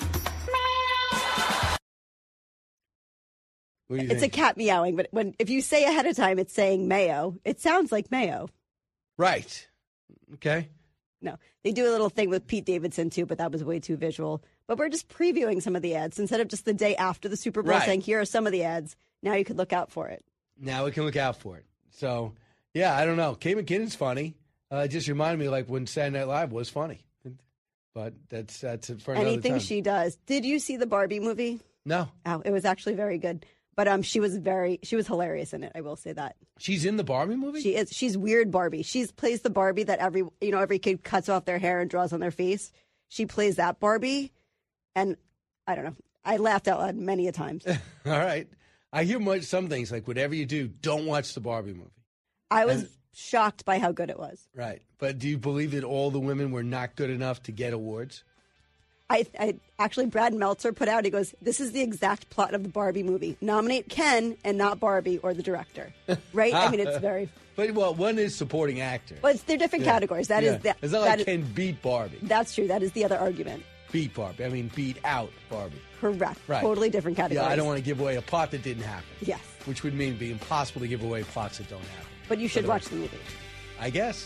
It's a cat meowing, but if you say ahead of time it's saying mayo, it sounds like mayo. Right. Okay. No, they do a little thing with Pete Davidson, too, but that was way too visual. But we're just previewing some of the ads instead of just the day after the Super Bowl saying, here are some of the ads. Now you could look out for it. Now we can look out for it. So, yeah, I don't know. Kate McKinnon's funny. It just reminded me like when Saturday Night Live was funny. But that's for another time. Anything she does. Did you see the Barbie movie? No. Oh, it was actually very good. But she was hilarious in it. I will say that. She's in the Barbie movie? She is. She's weird Barbie. She plays the Barbie that every kid cuts off their hair and draws on their face. She plays that Barbie, and I don't know. I laughed out loud many a times. All right. I hear some things like whatever you do, don't watch the Barbie movie. I was shocked by how good it was. Right. But do you believe that all the women were not good enough to get awards? I actually, Brad Meltzer put out, he goes, this is the exact plot of the Barbie movie. Nominate Ken and not Barbie or the director. Right? I mean, it's very... But, one is supporting actor. Well, they're different categories. That is... It's not like Ken beat Barbie. That's true. That is the other argument. Beat Barbie. I mean, beat out Barbie. Correct. Right. Totally different categories. Yeah, I don't want to give away a plot that didn't happen. Yes. Which would mean it'd be impossible to give away plots that don't happen. But you should watch the movie. I guess.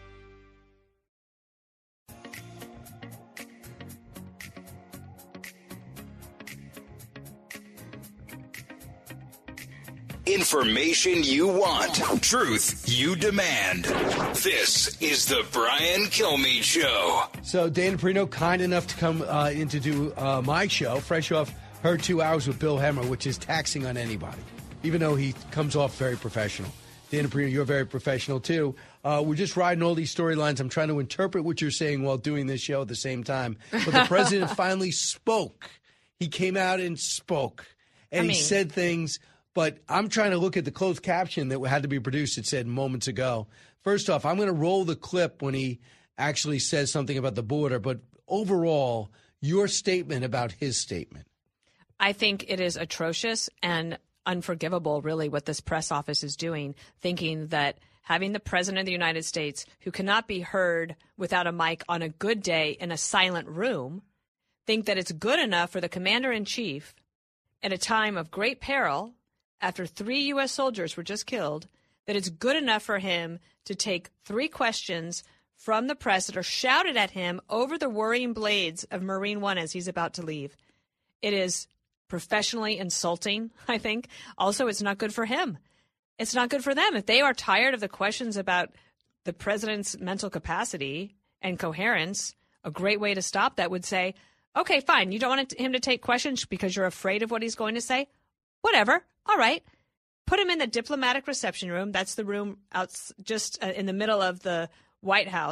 Information you want, truth you demand. This is the Brian Kilmeade Show. So Dana Perino, kind enough to come in to do my show, fresh off her 2 hours with Bill Hemmer, which is taxing on anybody, even though he comes off very professional. Dana Perino, you're very professional, too. We're just riding all these storylines. I'm trying to interpret what you're saying while doing this show at the same time. But the president finally spoke. He came out and spoke. And he said things... But I'm trying to look at the closed caption that had to be produced. It said moments ago. First off, I'm going to roll the clip when he actually says something about the border. But overall, your statement about his statement. I think it is atrocious and unforgivable, really, what this press office is doing, thinking that having the president of the United States, who cannot be heard without a mic on a good day in a silent room, think that it's good enough for the commander-in-chief at a time of great peril, after 3 U.S. soldiers were just killed, that it's good enough for him to take 3 questions from the press that are shouted at him over the whirring blades of Marine One as he's about to leave. It is professionally insulting, I think. Also, it's not good for him. It's not good for them. If they are tired of the questions about the president's mental capacity and coherence, a great way to stop that would say, okay, fine, you don't want him to take questions because you're afraid of what he's going to say? Whatever. All right. Put him in the diplomatic reception room. That's the room out just in the middle of the White House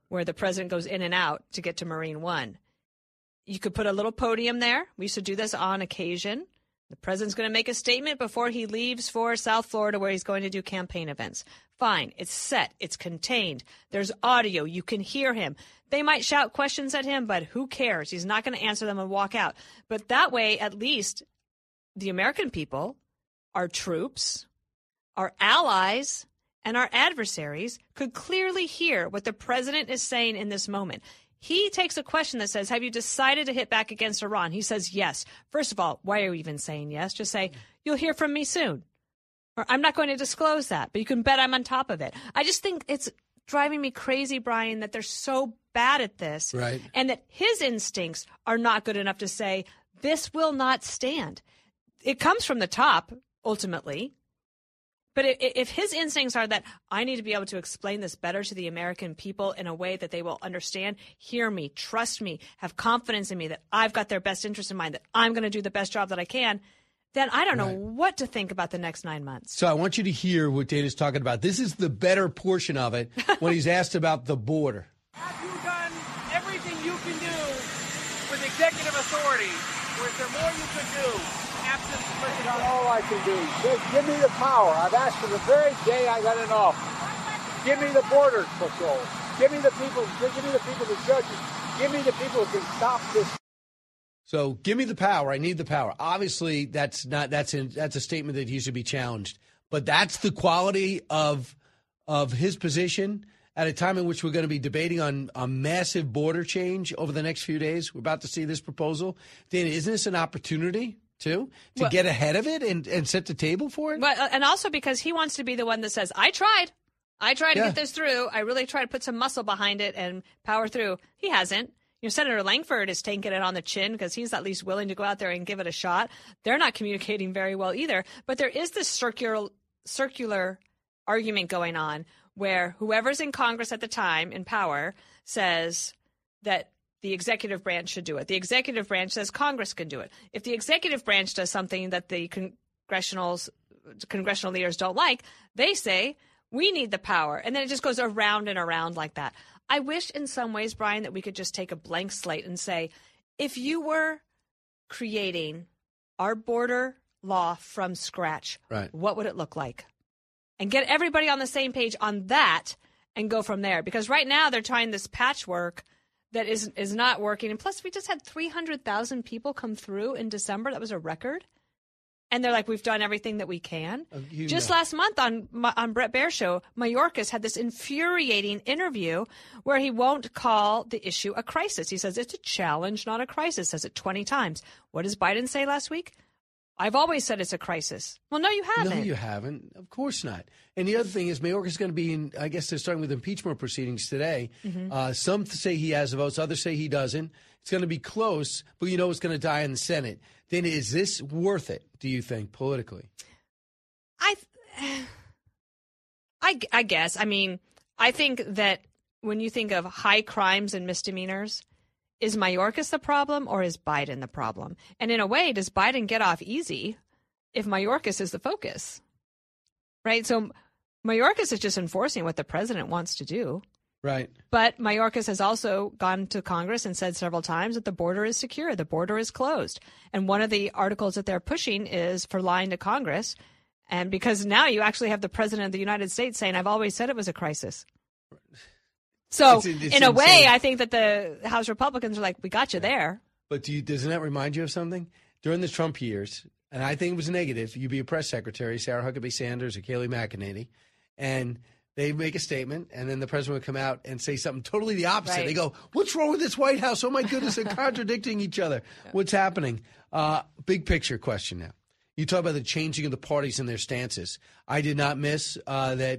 where the president goes in and out to get to Marine One. You could put a little podium there. We used to do this on occasion. The president's going to make a statement before he leaves for South Florida, where he's going to do campaign events. Fine. It's set. It's contained. There's audio. You can hear him. They might shout questions at him, but who cares? He's not going to answer them and walk out. But that way, at least the American people, our troops, our allies, and our adversaries could clearly hear what the president is saying in this moment. He takes a question that says, have you decided to hit back against Iran? He says, yes. First of all, why are you even saying yes? Just say, you'll hear from me soon. Or I'm not going to disclose that, but you can bet I'm on top of it. I just think it's driving me crazy, Brian, that they're so bad at this. Right. And that his instincts are not good enough to say, this will not stand. It comes from the top, ultimately. But if his instincts are that I need to be able to explain this better to the American people in a way that they will understand, hear me, trust me, have confidence in me, that I've got their best interest in mind, that I'm going to do the best job that I can, then I don't know what to think about the next 9 months. So I want you to hear what Dana's talking about. This is the better portion of it when he's asked about the border. Have you done everything you can do with executive authority? Or is there more you could do? Absent Not all I can do. Just give me the power. I've asked for the very day I got in office. Give me the border patrol. Give me the people. Give me the people, the judges. Give me the people who can stop this. So give me the power. I need the power. Obviously, that's a statement that he should be challenged. But that's the quality of his position at a time in which we're going to be debating on a massive border change over the next few days. We're about to see this proposal. Dana, isn't this an opportunity to get ahead of it and set the table for it? But, and also because he wants to be the one that says, I tried to get this through. I really tried to put some muscle behind it and power through. He hasn't. Senator Langford is taking it on the chin because he's at least willing to go out there and give it a shot. They're not communicating very well either. But there is this circular argument going on where whoever's in Congress at the time in power says that the executive branch should do it. The executive branch says Congress can do it. If the executive branch does something that the congressional leaders don't like, they say, we need the power. And then it just goes around and around like that. I wish in some ways, Brian, that we could just take a blank slate and say, if you were creating our border law from scratch, what would it look like? And get everybody on the same page on that and go from there. Because right now they're trying this patchwork that is not working. And plus, we just had 300,000 people come through in December. That was a record. And they're like, we've done everything that we can. Just last month on Brett Baer's show, Mayorkas had this infuriating interview where he won't call the issue a crisis. He says it's a challenge, not a crisis. Says it 20 times. What does Biden say last week? I've always said it's a crisis. Well, no, you haven't. No, you haven't. Of course not. And the other thing is Mayorkas is going to be in, I guess they're starting with impeachment proceedings today. Mm-hmm. Some say he has the votes. Others say he doesn't. It's going to be close, but you know it's going to die in the Senate. Then is this worth it, do you think, politically? I guess. I mean, I think that when you think of high crimes and misdemeanors, is Mayorkas the problem or is Biden the problem? And in a way, does Biden get off easy if Mayorkas is the focus? Right? So Mayorkas is just enforcing what the president wants to do. Right. But Mayorkas has also gone to Congress and said several times that the border is secure, the border is closed. And one of the articles that they're pushing is for lying to Congress. And because now you actually have the president of the United States saying, I've always said it was a crisis. So it's in a insane. way, I think that the House Republicans are like, we got you there. But doesn't that remind you of something? During the Trump years, and I think it was negative, you'd be a press secretary, Sarah Huckabee Sanders or Kayleigh McEnany, and they make a statement, and then the president would come out and say something totally the opposite. Right. They go, what's wrong with this White House? Oh, my goodness, they're contradicting each other. What's happening? Big picture question now. You talk about the changing of the parties and their stances. I did not miss that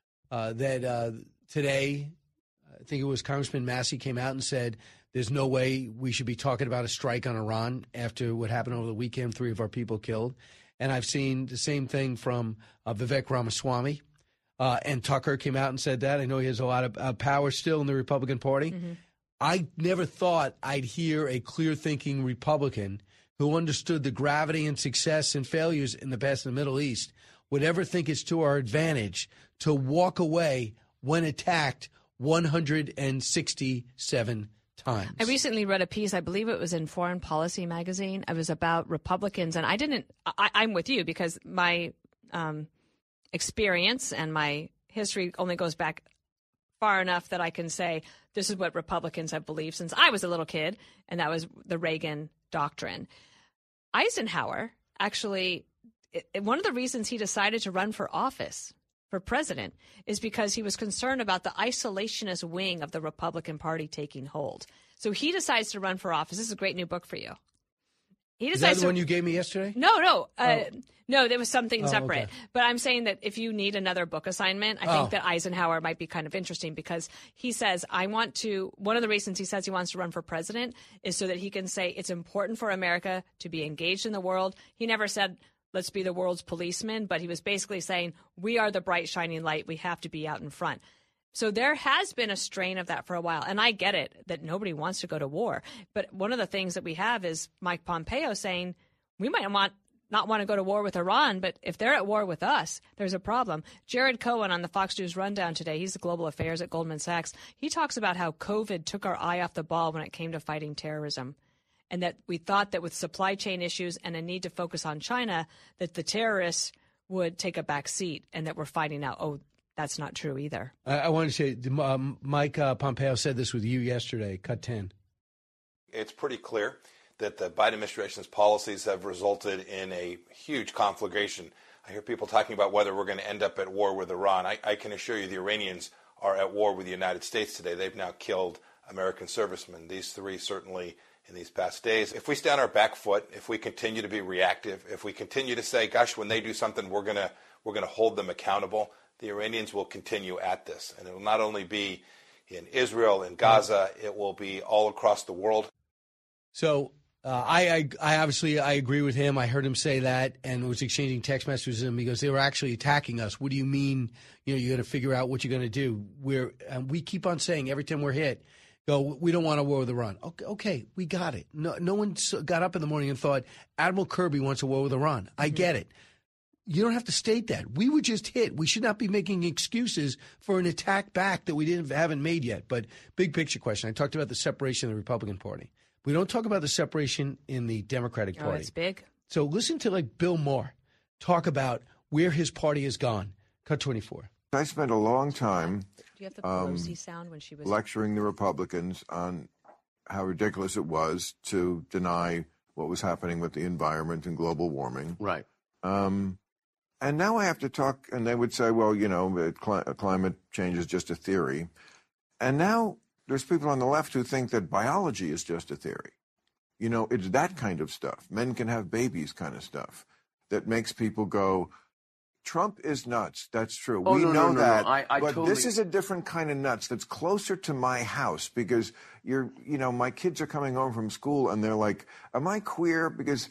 today, I think it was Congressman Massey came out and said there's no way we should be talking about a strike on Iran after what happened over the weekend, 3 of our people killed. And I've seen the same thing from Vivek Ramaswamy. And Tucker came out and said that. I know he has a lot of power still in the Republican Party. Mm-hmm. I never thought I'd hear a clear-thinking Republican who understood the gravity and success and failures in the past in the Middle East would ever think it's to our advantage to walk away when attacked 167 times. I recently read a piece, I believe it was in Foreign Policy magazine. It was about Republicans, and I'm with you because my experience and my history only goes back far enough that I can say this is what Republicans have believed since I was a little kid, and that was the Reagan doctrine. Eisenhower actually, one of the reasons he decided to run for office, for president, is because he was concerned about the isolationist wing of the Republican Party taking hold. So he decides to run for office. This is a great new book for you. Is that the one you gave me yesterday? No. No, there was something separate. Okay. But I'm saying that if you need another book assignment, I think that Eisenhower might be kind of interesting because he says, one of the reasons he says he wants to run for president is so that he can say it's important for America to be engaged in the world. He never said, let's be the world's policeman, but he was basically saying, we are the bright, shining light. We have to be out in front. So there has been a strain of that for a while. And I get it that nobody wants to go to war. But one of the things that we have is Mike Pompeo saying we might not want to go to war with Iran, but if they're at war with us, there's a problem. Jared Cohen on the Fox News Rundown today, he's the global affairs at Goldman Sachs. He talks about how COVID took our eye off the ball when it came to fighting terrorism. And that we thought that with supply chain issues and a need to focus on China, that the terrorists would take a back seat and that we're finding out, that's not true either. I want to say, Mike Pompeo said this with you yesterday, Cut 10. It's pretty clear that the Biden administration's policies have resulted in a huge conflagration. I hear people talking about whether we're going to end up at war with Iran. I can assure you the Iranians are at war with the United States today. They've now killed American servicemen. These three certainly in these past days. If we stay on our back foot, if we continue to be reactive, if we continue to say, gosh, when they do something, we're going to hold them accountable, the Iranians will continue at this. And it will not only be in Israel, in Gaza, it will be all across the world. So I obviously agree with him. I heard him say that and was exchanging text messages with him because they were actually attacking us. What do you mean, you got to figure out what you're going to do? We keep on saying every time we're hit, we don't want a war with Iran. Okay, we got it. No one got up in the morning and thought, Admiral Kirby wants a war with Iran. I get it. You don't have to state that. We were just hit. We should not be making excuses for an attack back that we haven't made yet. But big picture question. I talked about the separation of the Republican Party. We don't talk about the separation in the Democratic Party. It's big. So listen to Bill Maher talk about where his party has gone. Cut 24. I spent a long time Do you have the Pelosi sound when she was lecturing the Republicans on how ridiculous it was to deny what was happening with the environment and global warming. Right. And now I have to talk, and they would say, well, climate change is just a theory. And now there's people on the left who think that biology is just a theory. It's that kind of stuff. Men can have babies kind of stuff that makes people go, Trump is nuts. That's true. We know that. But totally... this is a different kind of nuts that's closer to my house because my kids are coming home from school and they're like, am I queer? Because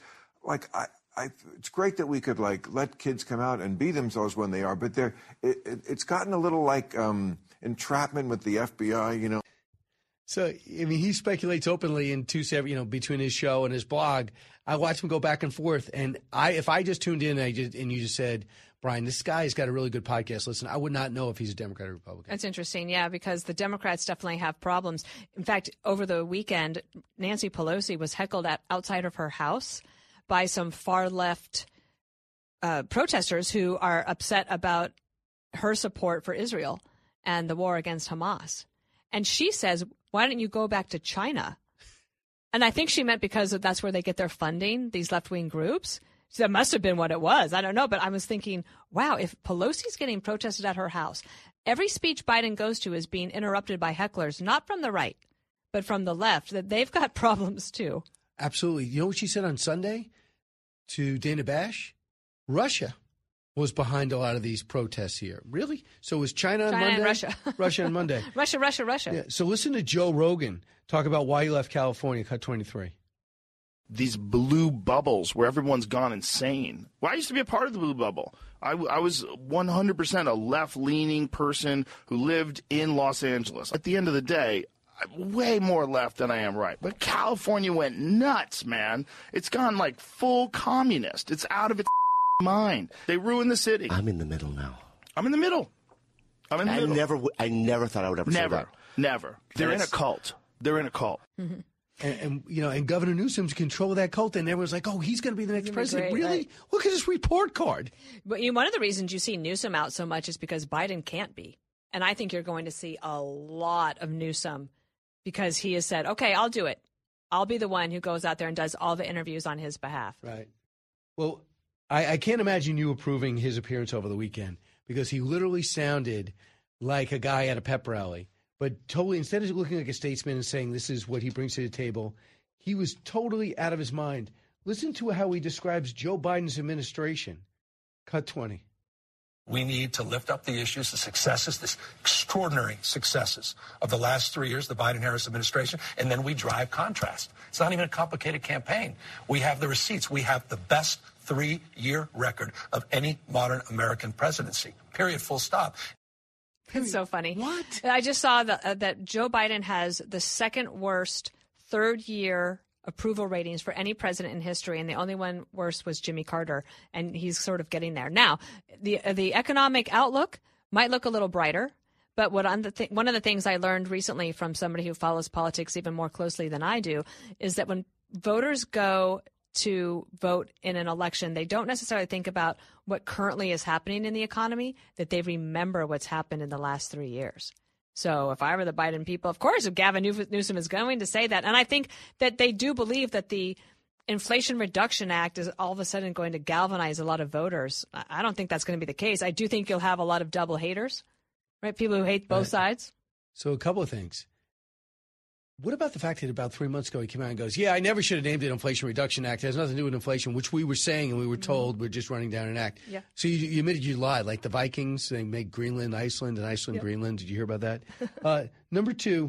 it's great that we could let kids come out and be themselves when they are, but it's gotten a little like entrapment with the FBI, So, he speculates openly in between his show and his blog. I watch him go back and forth, and if I just tuned in and you just said, Brian, this guy's got a really good podcast. Listen, I would not know if he's a Democrat or Republican. That's interesting, yeah, because the Democrats definitely have problems. In fact, over the weekend, Nancy Pelosi was heckled outside of her house by some far-left protesters who are upset about her support for Israel and the war against Hamas. And she says, why don't you go back to China? And I think she meant because that's where they get their funding, these left-wing groups. So that must have been what it was. I don't know. But I was thinking, wow, if Pelosi's getting protested at her house, every speech Biden goes to is being interrupted by hecklers, not from the right, but from the left, that they've got problems too. Absolutely. You know what she said on Sunday to Dana Bash? Russia was behind a lot of these protests here. Really? So it was China on Monday? And Russia. Russia on Monday. Russia. Yeah. So listen to Joe Rogan talk about why he left California, Cut 23. These blue bubbles where everyone's gone insane. Well, I used to be a part of the blue bubble. I was 100% a left-leaning person who lived in Los Angeles. At the end of the day, I'm way more left than I am right. But California went nuts, man. It's gone full communist. It's out of its mind. They ruined the city. I'm in the middle now. I'm in the middle. I'm in the middle. I never thought I would ever say that. Never. They're in a cult. They're in a cult. Mm-hmm. And Governor Newsom's control that cult, and everyone's like, "Oh, he's going to be the next president." Great, really? right. Look at his report card. But one of the reasons you see Newsom out so much is because Biden can't be, and I think you're going to see a lot of Newsom because he has said, "Okay, I'll do it. I'll be the one who goes out there and does all the interviews on his behalf." Right. Well, I can't imagine you approving his appearance over the weekend because he literally sounded like a guy at a pep rally. But totally, instead of looking like a statesman and saying this is what he brings to the table, he was totally out of his mind. Listen to how he describes Joe Biden's administration. Cut 20. We need to lift up the issues, the successes, the extraordinary successes of the last 3 years, the Biden-Harris administration, and then we drive contrast. It's not even a complicated campaign. We have the receipts. We have the best 3-year record of any modern American presidency, period, full stop. It's so funny. What? I just saw that Joe Biden has the second worst third-year approval ratings for any president in history, and the only one worse was Jimmy Carter, and he's sort of getting there. Now, the economic outlook might look a little brighter, but one of the things I learned recently from somebody who follows politics even more closely than I do is that when voters go to vote in an election, they don't necessarily think about what currently is happening in the economy, that they remember what's happened in the last 3 years. So if I were the Biden people, of course, if Gavin Newsom is going to say that, and I think that they do believe that the Inflation Reduction Act is all of a sudden going to galvanize a lot of voters. I don't think that's going to be the case. I do think you'll have a lot of double haters, right? People who hate both sides. So a couple of things. What about the fact that about 3 months ago he came out and goes, yeah, I never should have named it Inflation Reduction Act. It has nothing to do with inflation, which we were saying and we were told we're just running down an act. Yeah. So you admitted you lied. Like the Vikings, they made Greenland, Iceland, and Iceland, Greenland. Did you hear about that? Number two,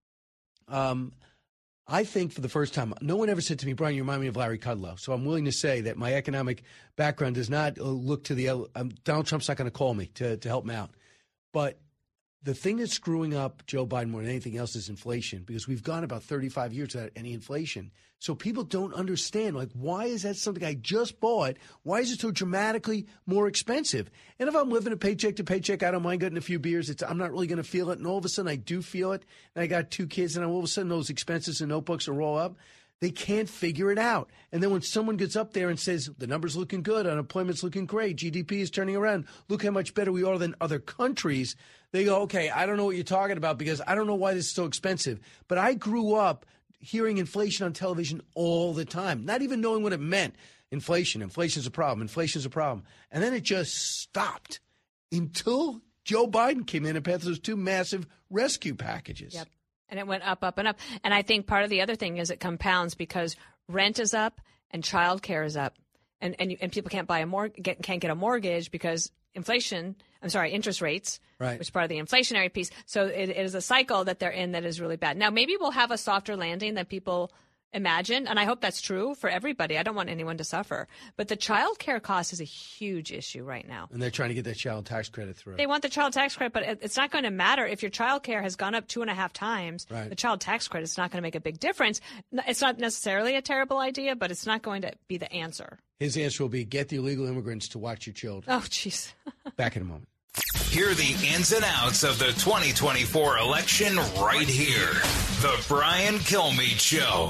I think for the first time, no one ever said to me, Brian, you remind me of Larry Kudlow. So I'm willing to say that my economic background does not look to the Donald Trump's not going to call me to help him out. But the thing that's screwing up Joe Biden more than anything else is inflation, because we've gone about 35 years without any inflation. So people don't understand, like, why is that something I just bought? Why is it so dramatically more expensive? And if I'm living a paycheck to paycheck, I don't mind getting a few beers. I'm not really going to feel it. And all of a sudden I do feel it. And I got 2 kids, and all of a sudden those expenses and notebooks will roll up. They can't figure it out. And then when someone gets up there and says, the number's looking good, unemployment's looking great, GDP is turning around, look how much better we are than other countries, they go, okay, I don't know what you're talking about because I don't know why this is so expensive. But I grew up hearing inflation on television all the time, not even knowing what it meant. Inflation's a problem, inflation's a problem. And then it just stopped until Joe Biden came in and passed those 2 massive rescue packages. Yep. And it went up, up, and up. And I think part of the other thing is it compounds because rent is up and child care is up. And people can't buy can't get a mortgage because interest rates, right, which is part of the inflationary piece. So it is a cycle that they're in that is really bad. Now, maybe we'll have a softer landing than people imagine, and I hope that's true for everybody. I don't want anyone to suffer. But the child care cost is a huge issue right now. And they're trying to get that child tax credit through. They want the child tax credit, but it's not going to matter if your child care has gone up 2.5 times. Right. The child tax credit is not going to make a big difference. It's not necessarily a terrible idea, but it's not going to be the answer. His answer will be get the illegal immigrants to watch your children. Oh, jeez. Back in a moment. Hear the ins and outs of the 2024 election right here. The Brian Kilmeade Show.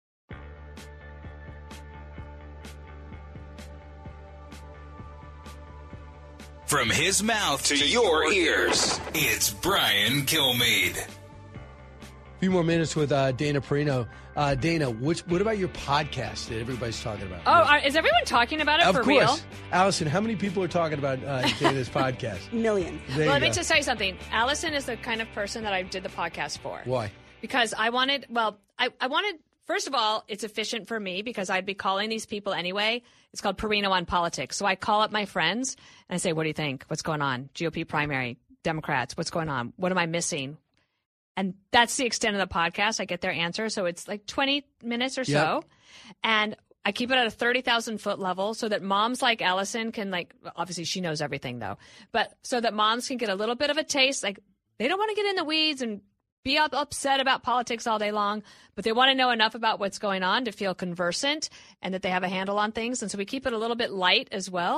From his mouth to your ears, it's Brian Kilmeade. A few more minutes with Dana Perino. Dana, what about your podcast that everybody's talking about? Oh, is everyone talking about it for real? Of course. Allison, how many people are talking about Dana's podcast? Millions. Well, let me just tell you something. Allison is the kind of person that I did the podcast for. Why? Because I wanted, first of all, it's efficient for me because I'd be calling these people anyway. It's called Perino on Politics. So I call up my friends and I say, what do you think? What's going on? GOP primary, Democrats, what's going on? What am I missing? And that's the extent of the podcast. I get their answer. So it's like 20 minutes or so. And I keep it at a 30,000-foot level so that moms like Allison can, obviously she knows everything though, but so that moms can get a little bit of a taste. Like, they don't want to get in the weeds and be upset about politics all day long, but they want to know enough about what's going on to feel conversant and that they have a handle on things. And so we keep it a little bit light as well.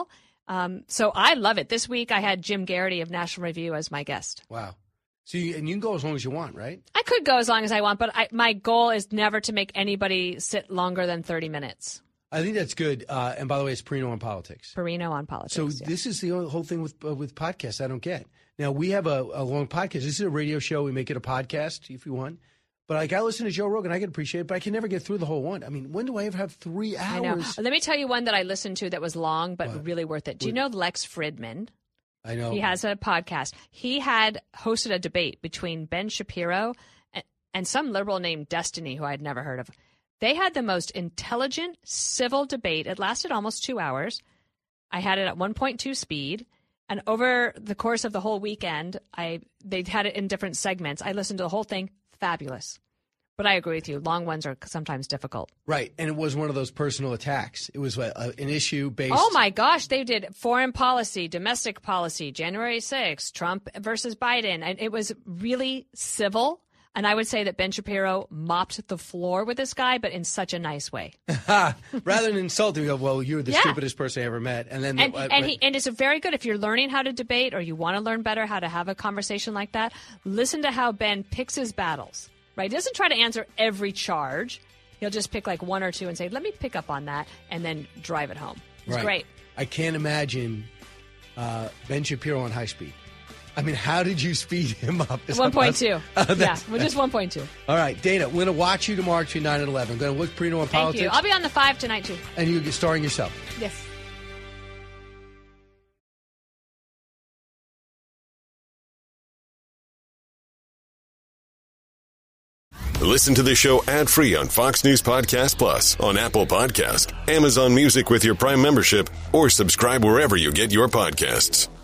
So I love it. This week I had Jim Garrity of National Review as my guest. Wow. So you can go as long as you want, right? I could go as long as I want, but my goal is never to make anybody sit longer than 30 minutes. I think that's good. And by the way, it's Perino on Politics. Perino on Politics. So this is the whole thing with podcasts I don't get. Now, we have a long podcast. This is a radio show. We make it a podcast if you want. But like, I listen to Joe Rogan. I can appreciate it, but I can never get through the whole one. I mean, when do I ever have 3 hours? I know. Let me tell you one that I listened to that was long, but really worth it. Do you know Lex Fridman? I know. He has a podcast. He had hosted a debate between Ben Shapiro and some liberal named Destiny, who I'd never heard of. They had the most intelligent, civil debate. It lasted almost 2 hours. I had it at 1.2 speed. And over the course of the whole weekend, they had it in different segments. I listened to the whole thing. Fabulous. But I agree with you. Long ones are sometimes difficult. Right. And it was one of those personal attacks. It was an issue based. Oh, my gosh. They did foreign policy, domestic policy, January 6th, Trump versus Biden. And it was really civil. And I would say that Ben Shapiro mopped the floor with this guy, but in such a nice way. Rather than insult him, you go, well, you're the stupidest person I ever met. And then and it's very good if you're learning how to debate or you want to learn better how to have a conversation like that. Listen to how Ben picks his battles. Right? He doesn't try to answer every charge. He'll just pick like 1 or 2 and say, let me pick up on that, and then drive it home. It's great. I can't imagine Ben Shapiro on high speed. I mean, how did you speed him up? 1.2. Yeah, we're just 1.2. All right, Dana, we're going to watch you tomorrow between 9 and 11. I'm going to look Perino on Politics. Thank you. I'll be on the 5 tonight, too. And you're starring yourself. Yes. Listen to the show ad-free on Fox News Podcast Plus, on Apple Podcast, Amazon Music with your Prime membership, or subscribe wherever you get your podcasts.